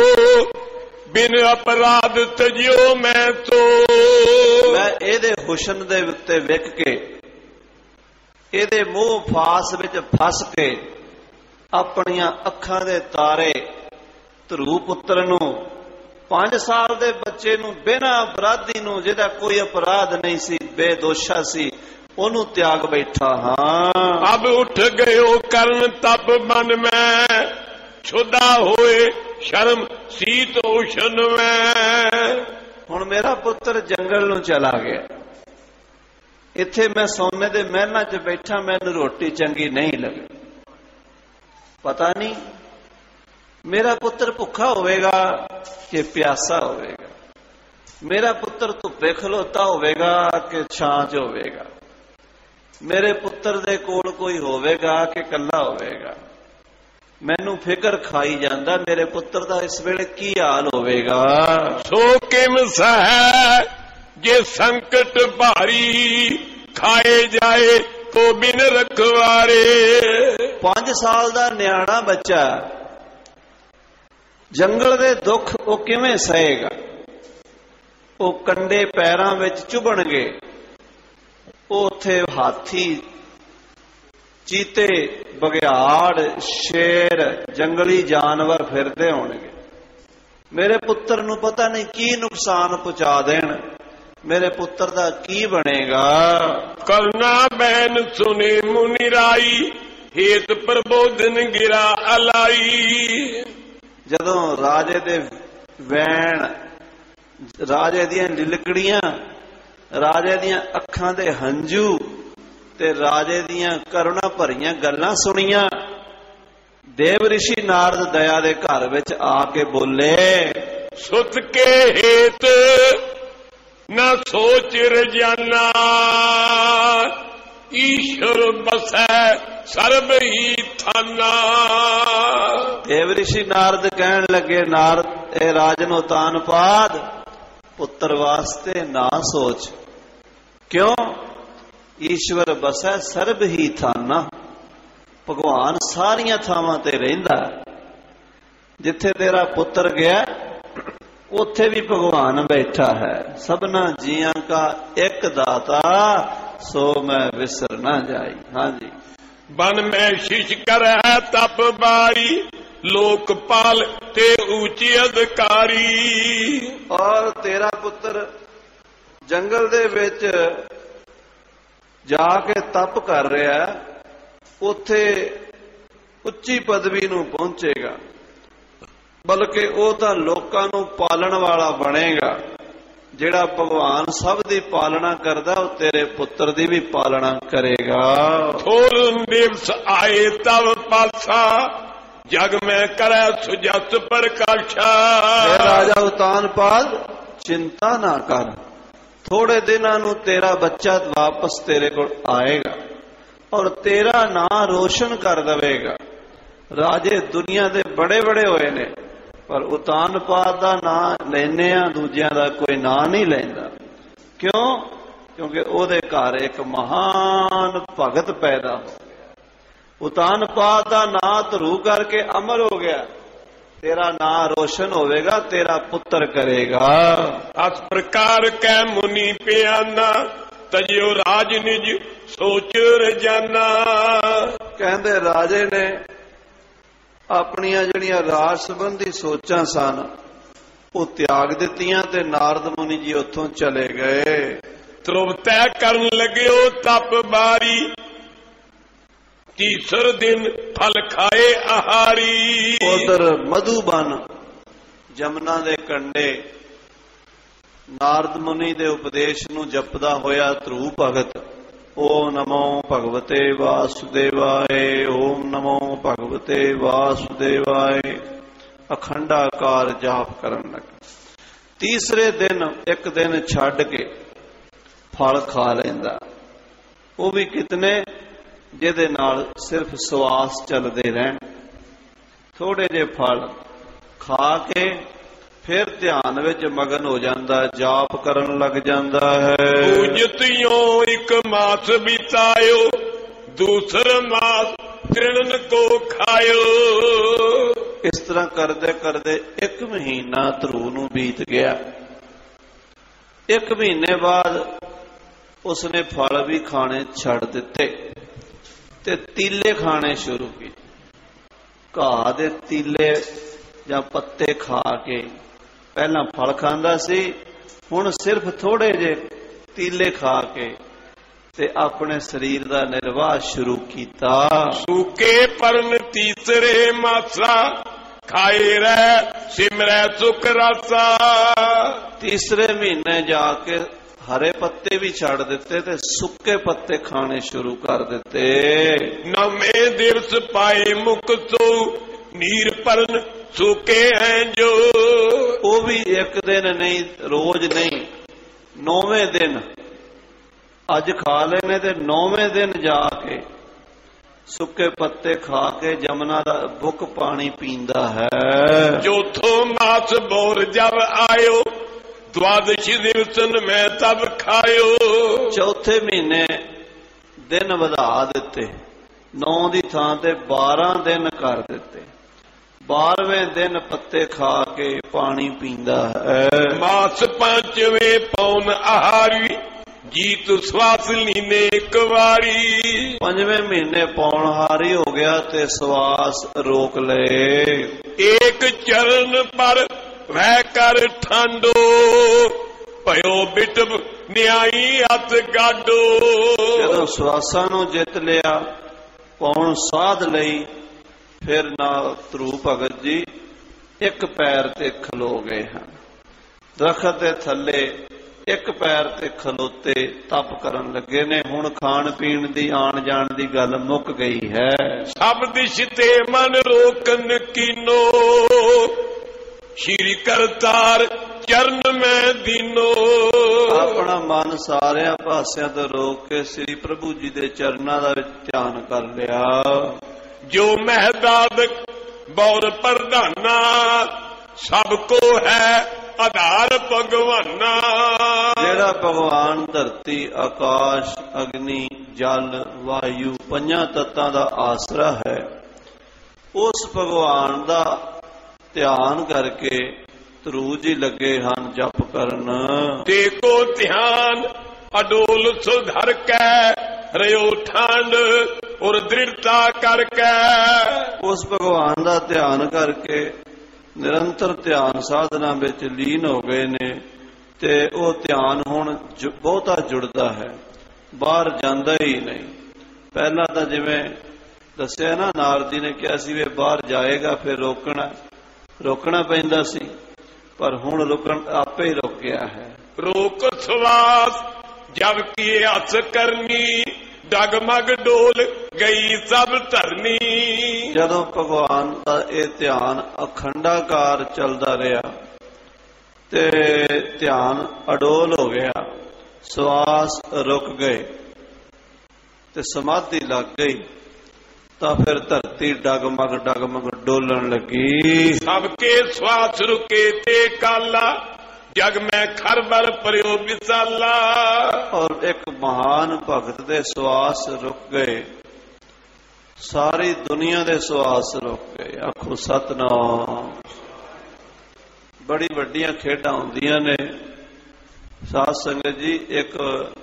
S1: ਬਿਨ ਅਪਰਾਧ ਤਜਿਓ ਮੈਂ ਤੋ।
S2: ਮੈਂ ਇਹਦੇ ਹੁਸਨ ਦੇ ਉੱਤੇ ਵਿਕ ਕੇ, ਇਹਦੇ ਮੂੰਹ ਫਾਸ ਵਿੱਚ ਫਸ ਕੇ, ਆਪਣੀਆਂ ਅੱਖਾਂ ਦੇ ਤਾਰੇ ਧਰੂ ਪੁੱਤਰ ਨੂੰ, ਪੰਜ ਸਾਲ ਦੇ ਬੱਚੇ ਨੂੰ, ਬਿਨਾਂ ਅਪਰਾਧੀ ਨੂੰ, ਜਿਹਦਾ ਕੋਈ ਅਪਰਾਧ ਨਹੀਂ ਸੀ, ਬੇਦੋਸ਼ਾ ਸੀ, ਉਹਨੂੰ ਤਿਆਗ ਬੈਠਾ ਹਾਂ।
S1: ਅਬ ਉੱਠ ਗਇਓ ਕਰਨ ਤਪ ਮਨ ਮੈਂ, ਛੁਦਾ ਹੋਏ ਸ਼ਰਮ ਸੀਤ ਉਸ਼ਨ ਮੈਂ।
S2: ਹੁਣ ਮੇਰਾ ਪੁੱਤਰ ਜੰਗਲ ਨੂੰ ਚਲਾ ਗਿਆ, ਇੱਥੇ ਮੈਂ ਸੋਨੇ ਦੇ ਮਹਿਲਾਂ 'ਚ ਬੈਠਾ, ਮੈਨੂੰ ਰੋਟੀ ਚੰਗੀ ਨਹੀਂ ਲੱਗੀ। ਪਤਾ ਨਹੀਂ ਮੇਰਾ ਪੁੱਤਰ ਭੁੱਖਾ ਹੋਵੇਗਾ ਕਿ ਪਿਆਸਾ ਹੋਵੇਗਾ, ਮੇਰਾ ਪੁੱਤਰ ਧੁੱਪੇ ਖਲੋਤਾ ਹੋਵੇਗਾ ਕਿ ਛਾਂ 'ਚ ਹੋਵੇਗਾ, ਮੇਰੇ ਪੁੱਤਰ ਦੇ ਕੋਲ ਕੋਈ ਹੋਵੇਗਾ ਕਿ ਇਕੱਲਾ ਹੋਵੇਗਾ। ਮੈਨੂੰ ਫਿਕਰ ਖਾਈ ਜਾਂਦਾ ਮੇਰੇ ਪੁੱਤਰ ਦਾ ਇਸ ਵੇਲੇ ਕੀ ਹਾਲ ਹੋਵੇਗਾ।
S1: ਸੋ ਕਿਮ ਸਹਿ ਜੇ ਸੰਕਟ ਭਾਰੀ, ਖਾਏ ਜਾਏ ਕੋ ਬਿਨ ਰਖਵਾਰੇ।
S2: ਪੰਜ ਸਾਲ ਦਾ ਨਿਆਣਾ ਬੱਚਾ ਜੰਗਲ ਦੇ ਦੁੱਖ ਉਹ ਕਿਵੇਂ ਸਹੇਗਾ। ਉਹ ਕੰਡੇ ਪੈਰਾਂ ਵਿੱਚ ਚੁਭਣਗੇ, ਉੱਥੇ ਹਾਥੀ, ਚੀਤੇ, ਬਘਿਆੜ, ਸ਼ੇਰ, ਜੰਗਲੀ ਜਾਨਵਰ ਫਿਰਦੇ ਹੋਣਗੇ। ਮੇਰੇ ਪੁੱਤਰ ਨੂੰ ਪਤਾ ਨਹੀਂ ਕੀ ਨੁਕਸਾਨ ਪਹੁੰਚਾ ਦੇਣ, ਮੇਰੇ ਪੁੱਤਰ ਦਾ ਕੀ ਬਣੇਗਾ।
S1: ਕਰਨਾ ਬੈਨ ਸੁਨੇ ਮੁਨੀ ਰਾਈ, ਹੇਤ ਪ੍ਰਬੋਧਨ ਗਿਰਾ ਅਲਾਈ।
S2: ਜਦੋਂ ਰਾਜੇ ਦੇ ਵੈਣ, ਰਾਜੇ ਦੀਆਂ ਲਿਲਕੜੀਆਂ, ਰਾਜੇ ਦੀਆਂ ਅੱਖਾਂ ਦੇ ਹੰਝੂ ਤੇ ਰਾਜੇ ਦੀਆਂ ਕਰੁਣਾ ਭਰੀਆਂ ਗੱਲਾਂ ਸੁਣੀਆਂ, ਦੇਵ ਰਿਸ਼ੀ ਨਾਰਦ ਦਇਆ ਦੇ ਘਰ ਵਿੱਚ ਆ ਕੇ ਬੋਲੇ,
S1: ਸੁਤ ਕੇ ਹੇਤ ਨਾ ਸੋਚ ਰਜਾਨਾ, ਈਸ਼ਰ ਬਸੈ ਸਰਬ ਹੀ ਥਾਨਾ।
S2: ਦੇਵ ਰਿਸ਼ੀ ਨਾਰਦ ਕਹਿਣ ਲੱਗੇ, ਨਾਰਦ ਇਹ ਰਾਜਨ ਉਤਾਨਪਾਦ, ਪੁੱਤਰ ਵਾਸਤੇ ਨਾ ਸੋਚ। ਕਿਉਂ? ਈਸ਼ਵਰ ਬਸੈ ਸਰਬ ਹੀ ਥਾਨਾ, ਭਗਵਾਨ ਸਾਰੀਆਂ ਥਾਵਾਂ ਤੇ ਰਹਿੰਦਾ। ਜਿੱਥੇ ਤੇਰਾ ਪੁੱਤਰ ਗਿਆ ਉੱਥੇ ਵੀ ਭਗਵਾਨ ਬੈਠਾ ਹੈ। ਸਭਨਾ ਜੀਆਂ ਕਾ ਇੱਕ ਦਾਤਾ, ਸੋ ਮੈਂ ਵਿਸਰ ਨਾ ਜਾਈ। ਹਾਂਜੀ।
S1: ਬਨ ਮੈਂ ਸ਼ਿਸ਼ ਕਰੈ ਤਪ ਬਾਰੀ, ਲੋਕਪਾਲ ਤੇ ਉੱਚੀ ਅਧਿਕਾਰੀ।
S2: ਔਰ ਤੇਰਾ ਪੁੱਤਰ ਜੰਗਲ ਦੇ ਵਿੱਚ ਜਾ ਕੇ ਤਪ ਕਰ ਰਿਹਾ, ਉੱਥੇ ਉੱਚੀ ਪਦਵੀ ਨੂੰ ਪਹੁੰਚੇਗਾ, ਬਲਕਿ ਉਹ ਤਾਂ ਲੋਕਾਂ ਨੂੰ ਪਾਲਣ ਵਾਲਾ ਬਣੇਗਾ। ਜਿਹੜਾ ਭਗਵਾਨ ਸਭ ਦੀ ਪਾਲਣਾ ਕਰਦਾ ਉਹ ਤੇਰੇ ਪੁੱਤਰ ਦੀ ਵੀ ਪਾਲਣਾ ਕਰੇਗਾ।
S1: ਥੋਰ ਦਿਵਸ ਆਏ ਤਵ ਪਾਸਾ ਜਗ ਮੈਂ ਕਰੈ ਸੁਜਤ ਪ੍ਰਕਾਸ਼ਾ।
S2: ਰਾਜਾ ਉਤਾਨਪਾਦ ਚਿੰਤਾ ਨਾ ਕਰ, ਥੋੜੇ ਦਿਨਾਂ ਨੂੰ ਤੇਰਾ ਬੱਚਾ ਵਾਪਸ ਤੇਰੇ ਕੋਲ ਆਏਗਾ ਔਰ ਤੇਰਾ ਨਾਂ ਰੋਸ਼ਨ ਕਰ ਦੇਵੇਗਾ। ਰਾਜੇ ਦੁਨੀਆ ਦੇ ਬੜੇ ਬੜੇ ਹੋਏ ਨੇ ਪਰ ਉਤਾਨਪਾਦ ਦਾ ਨਾਂ ਲੈਨੇ ਆ, ਦੂਜਿਆਂ ਦਾ ਕੋਈ ਨਾਂ ਨਹੀਂ ਲੈਂਦਾ। ਕਿਉਂ? ਕਿਉਂਕਿ ਉਹਦੇ ਘਰ ਇੱਕ ਮਹਾਨ ਭਗਤ ਪੈਦਾ ਹੋ। ਉਤਾਨਪਾਦ ਦਾ ਨਾਂ ਧਰੂ ਕਰਕੇ ਅਮਰ ਹੋ ਗਿਆ, ਤੇਰਾ ਨਾਂ ਰੋਸ਼ਨ ਹੋਵੇਗਾ, ਤੇਰਾ ਪੁੱਤਰ ਕਰੇਗਾ।
S1: ਅਸ ਪ੍ਰਕਾਰ ਕੈ ਮੁਨੀ ਪਿਆਨਾ ਤਜਿਓ ਰਾਜ ਨਿਜ ਸੋਚ ਰਜਾਨਾ।
S2: ਕਹਿੰਦੇ ਰਾਜੇ ਨੇ ਆਪਣੀਆਂ ਜਿਹੜੀਆਂ ਰਾਜ ਸੰਬੰਧੀ ਸੋਚਾਂ ਸਨ ਉਹ ਤਿਆਗ ਦਿੱਤੀਆਂ ਤੇ ਨਾਰਦ ਮੁਨੀ ਜੀ ਉੱਥੋਂ ਚਲੇ ਗਏ।
S1: ਧਰੁਵ ਤੈ ਕਰਨ ਲੱਗਿਓ ਤਪ ਬਾਰੀ ਤੀਸਰ ਦਿਨ ਫਲ ਖਾਏ ਆਹਾਰੀ।
S2: ਉਧਰ ਮਧੂਬਨ ਜਮਨਾ ਦੇ ਕੰਢੇ ਨਾਰਦ ਮੁਨੀ ਦੇ ਉਪਦੇਸ਼ ਨੂੰ ਜਪਦਾ ਹੋਇਆ ਧਰੂ ਭਗਤ ਓਮ ਨਮੋ ਭਗਵਤੇ ਵਾਸੁਦੇਵਾਏ, ਓਮ ਨਮੋ ਭਗਵਤੇ ਵਾਸੁਦੇਵਾਏ ਅਖੰਡਾਕਾਰ ਜਾਪ ਕਰਨ ਲੱਗਾ। ਤੀਸਰੇ ਦਿਨ ਇੱਕ ਦਿਨ ਛੱਡ ਕੇ ਫਲ ਖਾ ਲੈਂਦਾ, ਉਹ ਵੀ ਕਿਤਨੇ ਜਿਹਦੇ ਨਾਲ ਸਿਰਫ ਸਵਾਸ ਚੱਲਦੇ ਰਹਿਣ। ਥੋੜੇ ਜਿਹੇ ਫਲ ਖਾ ਕੇ ਫਿਰ ਧਿਆਨ ਵਿੱਚ ਮਗਨ ਹੋ ਜਾਂਦਾ, ਜਾਪ ਕਰਨ ਲੱਗ ਜਾਂਦਾ ਹੈ।
S1: ਪੂਜਤਿਓ ਇੱਕ ਮਾਸ ਬਿਤਾਇਓ ਦੂਸਰ ਮਾਸ ਤ੍ਰਿਣ ਕੋ ਖਾਇਓ।
S2: ਇਸ ਤਰ੍ਹਾਂ ਕਰਦੇ ਕਰਦੇ ਇੱਕ ਮਹੀਨਾ ਧਰੂ ਨੂੰ ਬੀਤ ਗਿਆ। ਇੱਕ ਮਹੀਨੇ ਬਾਅਦ ਉਸਨੇ ਫਲ ਵੀ ਖਾਣੇ ਛੱਡ ਦਿੱਤੇ ਤੇ ਤੀਲੇ ਖਾਣੇ ਸ਼ੁਰੂ ਕੀਤੇ। ਘਾਹ ਦੇ ਤੀਲੇ ਜਾਂ ਪੱਤੇ ਖਾ ਕੇ, ਪਹਿਲਾਂ ਫਲ ਖਾਂਦਾ ਸੀ, ਹੁਣ ਸਿਰਫ ਥੋੜੇ ਜਿਹੇ ਤੀਲੇ ਖਾ ਕੇ ਤੇ ਆਪਣੇ ਸਰੀਰ ਦਾ ਨਿਰਵਾਹ ਸ਼ੁਰੂ ਕੀਤਾ।
S1: ਸੂਕੇ ਪਰਨ ਤੀਸਰੇ ਮਾਸਾ ਖਾਏ ਰਹਿ ਸਿਮਰੈ ਸੁਖ ਰਾਸਾ। ਤੀਸਰੇ
S2: ਮਹੀਨੇ ਜਾ ਕੇ ਹਰੇ ਪੱਤੇ ਵੀ ਛੱਡ ਦਿੱਤੇ ਤੇ ਸੁੱਕੇ ਪੱਤੇ ਖਾਣੇ ਸ਼ੁਰੂ ਕਰ ਦਿੱਤੇ।
S1: ਨਵੇਂ ਦਿਵਸ ਪਾਏ ਮੁਕਤੋ ਨੀਰ ਪਰਨ ਸੁਕੇ ਹੈ ਜੋ।
S2: ਉਹ ਵੀ ਇੱਕ ਦਿਨ ਨਹੀਂ, ਰੋਜ਼ ਨਹੀਂ, ਨੌਵੇਂ ਦਿਨ ਅੱਜ ਖਾ ਲੈਣੇ ਤੇ ਨੌਵੇਂ ਦਿਨ ਜਾ ਕੇ ਸੁੱਕੇ ਪੱਤੇ ਖਾ ਕੇ ਜਮਨਾ ਦਾ ਬੁੱਕ ਪਾਣੀ ਪੀਂਦਾ ਹੈ।
S1: ਚੌਥੋ ਮਾਸ ਬੋਰ ਜਬ ਆਇਓ ਦਵਾਦਸ਼ੀ ਦਿਵਸਨ ਮੈਂ ਤਬ ਖਾਇਓ।
S2: ਚੌਥੇ ਮਹੀਨੇ ਦਿਨ ਵਧਾ ਦਿੱਤੇ, ਨੌ ਦੀ ਥਾਂ ਤੇ ਬਾਰਾਂ ਦਿਨ ਕਰ ਦਿੱਤੇ। ਬਾਰਵੇਂ ਦਿਨ ਪੱਤੇ ਖਾ ਕੇ ਪਾਣੀ ਪੀਂਦਾ ਹੈ।
S1: ਮਾਸ ਪੰਜਵੇਂ ਪੌਨ ਆਹਾਰੀ ਜੀਤ ਸਵਾਸ ਲੀਨੇ ਇੱਕ ਵਾਰੀ।
S2: ਪੰਜਵੇਂ ਮਹੀਨੇ ਪੌਣਹਾਰੀ ਹੋ ਗਿਆ ਤੇ ਸਵਾਸ ਰੋਕ ਲਏ।
S1: ਏਕ ਚਰਨ ਪਰ ਵਹਿ ਕਰ ਠਾਂਡੋ ਭਇਓ ਬਿਟਬ ਨਿਆਈ ਹੱਥ ਗਾਡੋ।
S2: ਜਦੋਂ ਸਵਾਸਾਂ ਨੂੰ ਜਿੱਤ ਲਿਆ, ਪੌਣ ਸਾਧ ਲਈ, ਫਿਰ ਨਾਲ ਧਰੂ ਭਗਤ ਜੀ ਇੱਕ ਪੈਰ ਤੇ ਖਲੋ ਗਏ ਹਨ। ਦਰਖਤ ਦੇ ਥੱਲੇ ਇੱਕ ਪੈਰ ਤੇ ਖਲੋਤੇ ਤਪ ਕਰਨ ਲੱਗੇ ਨੇ। ਹੁਣ ਖਾਣ ਪੀਣ ਦੀ ਆਣ ਜਾਣ ਦੀ ਗੱਲ ਮੁੱਕ ਗਈ ਹੈ।
S1: ਸਭ ਦਿਸ਼ ਤੇ ਮਨ ਰੋਕਨ ਕੀਨੋ ਸ਼੍ਰੀ ਕਰਤਾਰ ਚਰਨ ਮੈਂ ਦੀਨੋ।
S2: ਆਪਣਾ ਮਨ ਸਾਰਿਆਂ ਪਾਸਿਆਂ ਤੋਂ ਰੋਕ ਕੇ ਸ੍ਰੀ ਪ੍ਰਭੂ ਜੀ ਦੇ ਚਰਨਾਂ ਦਾ ਵਿੱਚ ਧਿਆਨ ਕਰ ਲਿਆ।
S1: ਜੋ ਮਹਿਦਾਦ ਬੌਰ ਪ੍ਰਧਾਨਾ ਸਭ ਕੋ ਹੈ ਆਧਾਰ ਭਗਵਾਨਾ।
S2: ਜਿਹੜਾ ਭਗਵਾਨ ਧਰਤੀ, ਆਕਾਸ਼, ਅਗਨੀ, ਜਲ, ਵਾਯੂ ਪੰਜਾਂ ਤੱਤਾਂ ਦਾ ਆਸਰਾ ਹੈ, ਉਸ ਭਗਵਾਨ ਦਾ ਧਿਆਨ ਕਰਕੇ ਧਰੂ ਜੀ ਲੱਗੇ ਹਨ ਜਪ ਕਰਨ।
S1: ਦੇਖੋ ਧਿਆਨ ਅਡੋਲ ਸੁਧਰ ਕੈ ਰਿਓ ਠੰਡ ਔਰ ਦ੍ਰਿੜਤਾ ਕਰਕੇ।
S2: ਉਸ ਭਗਵਾਨ ਦਾ ਧਿਆਨ ਕਰਕੇ ਨਿਰੰਤਰ ਧਿਆਨ ਸਾਧਨਾ ਵਿੱਚ ਲੀਨ ਹੋ ਗਏ ਨੇ ਤੇ ਉਹ ਧਿਆਨ ਹੁਣ ਬਹੁਤਾ ਜੁੜਦਾ ਹੈ, ਬਾਹਰ ਜਾਂਦਾ ਹੀ ਨਹੀਂ। ਪਹਿਲਾਂ ਤਾਂ ਜਿਵੇਂ ਦੱਸਿਆ ਨਾ, ਨਾਰਦ ਜੀ ਨੇ ਕਿਹਾ ਸੀ ਵੀ ਬਾਹਰ ਜਾਏਗਾ ਫਿਰ ਰੋਕਣਾ ਰੋਕਣਾ ਪੈਂਦਾ ਸੀ, ਪਰ ਹੁਣ ਰੁਕਣ ਆਪੇ ਹੀ ਰੁਕ ਗਿਆ ਹੈ।
S1: रोक श्वास जब किए हस करनी डगमग डोल गई सब धरनी।
S2: ਜਦੋਂ ਭਗਵਾਨ ਦਾ ਇਹ ਧਿਆਨ ਅਖੰਡਾਕਾਰ ਚੱਲਦਾ ਰਿਹਾ ਤੇ ਧਿਆਨ ਅਡੋਲ ਹੋ ਗਿਆ, ਸਵਾਸ ਰੁਕ ਗਏ ਤੇ ਸਮਾਧੀ ਲੱਗ ਗਈ, ਤਾਂ ਫਿਰ ਧਰਤੀ ਡਗਮਗ ਡਗਮਗ ਡੋਲਣ ਲੱਗੀ।
S1: सबके श्वास रुके ते काला जग में खरबर प्रयो विशाला।
S2: ਔਰ ਇੱਕ ਮਹਾਨ ਭਗਤ ਦੇ ਸਵਾਸ ਰੁਕ ਗਏ, ਸਾਰੀ ਦੁਨੀਆ ਦੇ ਸਵਾਸ ਰੁਕ ਗਏ। ਆਖੋ ਸਤਨਾਮ। ਬੜੀ ਵੱਡੀਆਂ ਖੇਡਾਂ ਹੁੰਦੀਆਂ ਨੇ ਸਾਧ ਸੰਗਤ ਜੀ। ਇੱਕ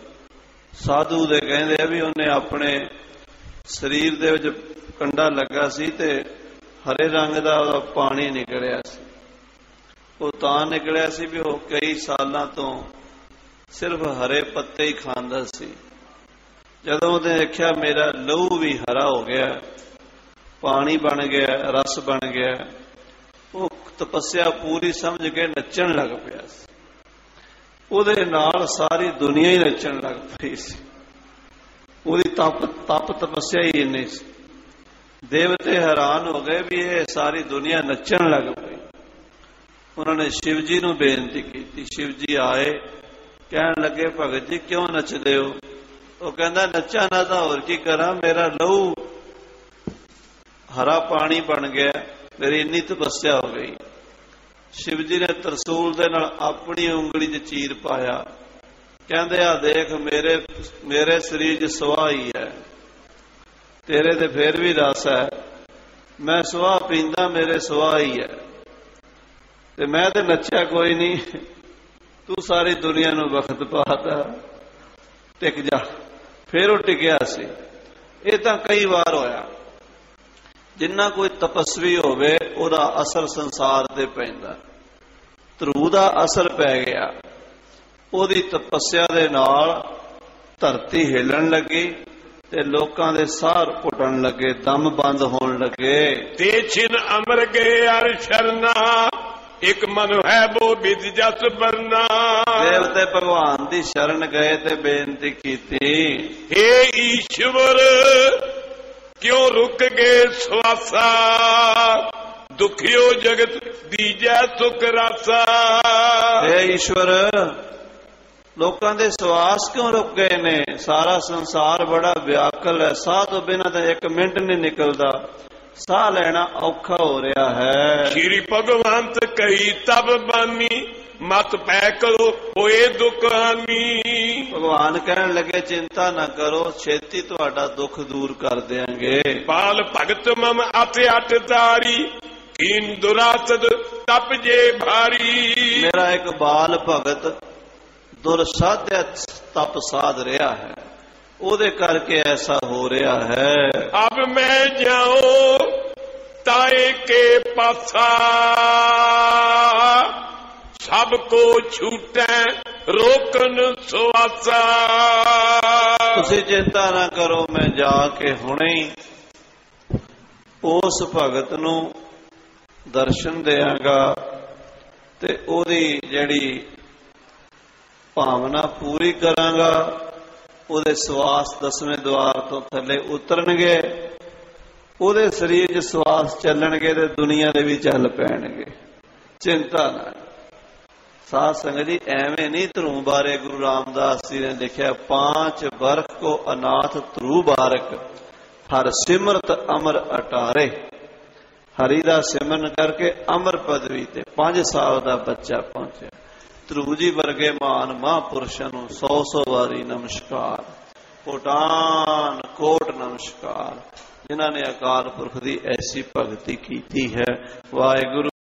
S2: ਸਾਧੂ ਦੇ ਕਹਿੰਦੇ ਆ ਵੀ ਉਹਨੇ ਆਪਣੇ ਸਰੀਰ ਦੇ ਵਿੱਚ ਕੰਡਾ ਲੱਗਾ ਸੀ ਤੇ ਹਰੇ ਰੰਗ ਦਾ ਉਹਦਾ ਪਾਣੀ ਨਿਕਲਿਆ ਸੀ। ਉਹ ਤਾਂ ਨਿਕਲਿਆ ਸੀ ਵੀ ਉਹ ਕਈ ਸਾਲਾਂ ਤੋਂ ਸਿਰਫ ਹਰੇ ਪੱਤੇ ਹੀ ਖਾਂਦਾ ਸੀ। ਜਦੋਂ ਉਹਨੇ ਦੇਖਿਆ ਮੇਰਾ ਲਹੂ ਵੀ ਹਰਾ ਹੋ ਗਿਆ, ਪਾਣੀ ਬਣ ਗਿਆ, ਰਸ ਬਣ ਗਿਆ, ਉਹ ਤਪੱਸਿਆ ਪੂਰੀ ਸਮਝ ਕੇ ਨੱਚਣ ਲੱਗ ਪਿਆ ਸੀ। ਉਹਦੇ ਨਾਲ ਸਾਰੀ ਦੁਨੀਆ ਹੀ ਨੱਚਣ ਲੱਗ ਪਈ ਸੀ। ਉਹਦੀ ਤਪ ਤਪ ਤਪੱਸਿਆ ਹੀ ਇੰਨੀ ਸੀ। ਦੇਵਤੇ ਹੈਰਾਨ ਹੋ ਗਏ ਵੀ ਇਹ ਸਾਰੀ ਦੁਨੀਆ ਨੱਚਣ ਲੱਗ ਪਈ। ਉਹਨਾਂ ਨੇ ਸ਼ਿਵ ਜੀ ਨੂੰ ਬੇਨਤੀ ਕੀਤੀ। ਸ਼ਿਵ ਜੀ ਆਏ, ਕਹਿਣ ਲੱਗੇ ਭਗਤ ਜੀ ਕਿਉਂ ਨੱਚਦੇ ਹੋ? ਉਹ ਕਹਿੰਦਾ ਨੱਚਾ ਨਾ ਤਾਂ ਹੋਰ ਕੀ ਕਰਾਂ, ਮੇਰਾ ਲਹੂ ਹਰਾ ਪਾਣੀ ਬਣ ਗਿਆ, ਮੇਰੀ ਇੰਨੀ ਤਪੱਸਿਆ ਹੋ ਗਈ। ਸ਼ਿਵ ਜੀ ਨੇ ਤਰਸੂਲ ਦੇ ਨਾਲ ਆਪਣੀ ਉਂਗਲੀ 'ਚ ਚੀਰ ਪਾਇਆ, ਕਹਿੰਦੇ ਆ ਦੇਖ ਮੇਰੇ ਮੇਰੇ ਸਰੀਰ 'ਚ ਸਵਾਹ ਹੀ ਹੈ, ਤੇਰੇ ਤੇ ਫੇਰ ਵੀ ਰਸ ਹੈ, ਮੈਂ ਸਵਾਹ ਪੀਂਦਾ, ਮੇਰੇ ਸਵਾਹ ਹੀ ਹੈ, ਤੇ ਮੈਂ ਤੇ ਨੱਚਿਆ ਕੋਈ ਨਹੀਂ, ਤੂੰ ਸਾਰੀ ਦੁਨੀਆ ਨੂੰ ਵਕਤ ਪਾਤਾ, ਟਿਕ ਜਾ। ਫੇਰ ਉਹ ਟਿਕਿਆ ਸੀ। ਇਹ ਤਾਂ ਕਈ ਵਾਰ ਹੋਇਆ। ਜਿੰਨਾ ਕੋਈ ਤਪਸਵੀ ਹੋਵੇ ਉਹਦਾ ਅਸਰ ਸੰਸਾਰ ਤੇ ਪੈਂਦਾ। ਧਰੂ ਦਾ ਅਸਰ ਪੈ ਗਿਆ, ਉਹਦੀ ਤਪੱਸਿਆ ਦੇ ਨਾਲ ਧਰਤੀ ਹਿੱਲਣ ਲੱਗੀ ਤੇ ਲੋਕਾਂ ਦੇ ਸਾਹ ਘੁੱਟਣ ਲੱਗੇ, ਦਮ ਬੰਦ ਹੋਣ ਲੱਗੇ।
S1: ਤੇ ਛਿਨ ਅਮਰ ਗਏ ਅਰ ਸ਼ਰਨਾ ਇੱਕ ਮਨ ਹੈ ਉਹ ਵਿਦ ਜਸ ਬਰਨਾ।
S2: ਦੇਵਤੇ ਭਗਵਾਨ ਦੀ ਸ਼ਰਨ ਗਏ ਤੇ ਬੇਨਤੀ ਕੀਤੀ,
S1: हे ਈਸ਼ਵਰ ਕਿਉਂ ਰੁਕ ਗਏ ਸਵਾਸਾ ਦੁਖਿਓ ਜਗਤ ਦੀਜੈ ਸੁਖ ਰਾਸਾ।
S2: हे ਈਸ਼ਵਰ ਲੋਕਾਂ ਦੇ ਸਵਾਸ ਕਿਉਂ ਰੁਕ ਗਏ ਨੇ? ਸਾਰਾ ਸੰਸਾਰ ਬੜਾ ਵਿਆਕਲ ਹੈ, ਸਾਹ ਤੋਂ ਬਿਨਾਂ ਤਾਂ ਇੱਕ ਮਿੰਟ ਨਹੀਂ ਨਿਕਲਦਾ, ਸਾਹ ਲੈਣਾ ਔਖਾ ਹੋ ਰਿਹਾ ਹੈ।
S1: ਸ਼੍ਰੀ ਭਗਵੰਤ ਕਹੀ ਤਬ ਬਾਨੀ ਮਤ ਪੈ ਕਰੋ ਹੋਏ ਦੁਖਾਨੀ।
S2: ਭਗਵਾਨ ਕਹਿਣ ਲੱਗੇ ਚਿੰਤਾ ਨਾ ਕਰੋ, ਛੇਤੀ ਤੁਹਾਡਾ ਦੁੱਖ ਦੂਰ ਕਰ ਦਿਆਂਗੇ।
S1: ਪਾਲ ਭਗਤ ਮਮ ਅਤਿ ਅਟ ਤਾਰੀ ਕੀਨ ਦੁਰਾਸਦ ਤਪ ਜੇ ਭਾਰੀ।
S2: ਮੇਰਾ ਇੱਕ ਬਾਲ ਭਗਤ ਦੁਰਸਾਧਿਆ ਤਪ ਸਾਧ ਰਿਹਾ ਹੈ, ਉਹਦੇ ਕਰਕੇ ਐਸਾ ਹੋ ਰਿਹਾ ਹੈ।
S1: ਅਬ ਮੈਂ ਜਾਉ ਤਾਏ ਕੇ ਪਾਸਾ ਸਭ ਕੋ ਛੂਟੈ ਰੋਕਨ ਸੁਆਸਾ।
S2: ਤੁਸੀਂ ਚਿੰਤਾ ਨਾ ਕਰੋ, ਮੈਂ ਜਾ ਕੇ ਹੁਣੇ ਹੀ ਉਸ ਭਗਤ ਨੂੰ ਦਰਸ਼ਨ ਦਿਆਂਗਾ ਤੇ ਉਹਦੀ ਜਿਹੜੀ ਭਾਵਨਾ ਪੂਰੀ ਕਰਾਂਗਾ। ਉਹਦੇ ਸਵਾਸ ਦਸਵੇਂ ਦੁਆਰ ਤੋਂ ਥੱਲੇ ਉਤਰਨਗੇ, ਉਹਦੇ ਸਰੀਰ 'ਚ ਸਵਾਸ ਚੱਲਣਗੇ ਤੇ ਦੁਨੀਆ ਦੇ ਵੀ ਚੱਲ ਪੈਣਗੇ। ਚਿੰਤਾ ਨਾ। ਸਾਧ ਸੰਗਤ ਜੀ ਐਵੇਂ ਨਹੀਂ ਧਰੂ ਬਾਰੇ ਗੁਰੂ ਰਾਮਦਾਸ ਜੀ ਨੇ ਲਿਖਿਆ, ਪਾਂਚ ਬਰਖ ਕੋ ਅਨਾਥ ਧਰੂ ਬਾਰਕ ਹਰ ਸਿਮਰਤ ਅਮਰ ਅਟਾਰੇ। ਹਰੀ ਦਾ ਸਿਮਰਨ ਕਰਕੇ ਅਮਰ ਪਦਵੀ ਤੇ ਪੰਜ ਸਾਲ ਦਾ ਬੱਚਾ ਪਹੁੰਚਿਆ। ਧਰੂ ਜੀ ਵਰਗੇ ਮਹਾਨ ਮਹਾਂਪੁਰਸ਼ਾਂ ਨੂੰ ਸੌ ਸੌ ਵਾਰੀ ਨਮਸਕਾਰ, ਕੋਟਾਨ ਕੋਟ ਨਮਸਕਾਰ, ਜਿਨ੍ਹਾਂ ਨੇ ਅਕਾਲ ਪੁਰਖ ਦੀ ਐਸੀ ਭਗਤੀ ਕੀਤੀ ਹੈ। ਵਾਹਿਗੁਰੂ।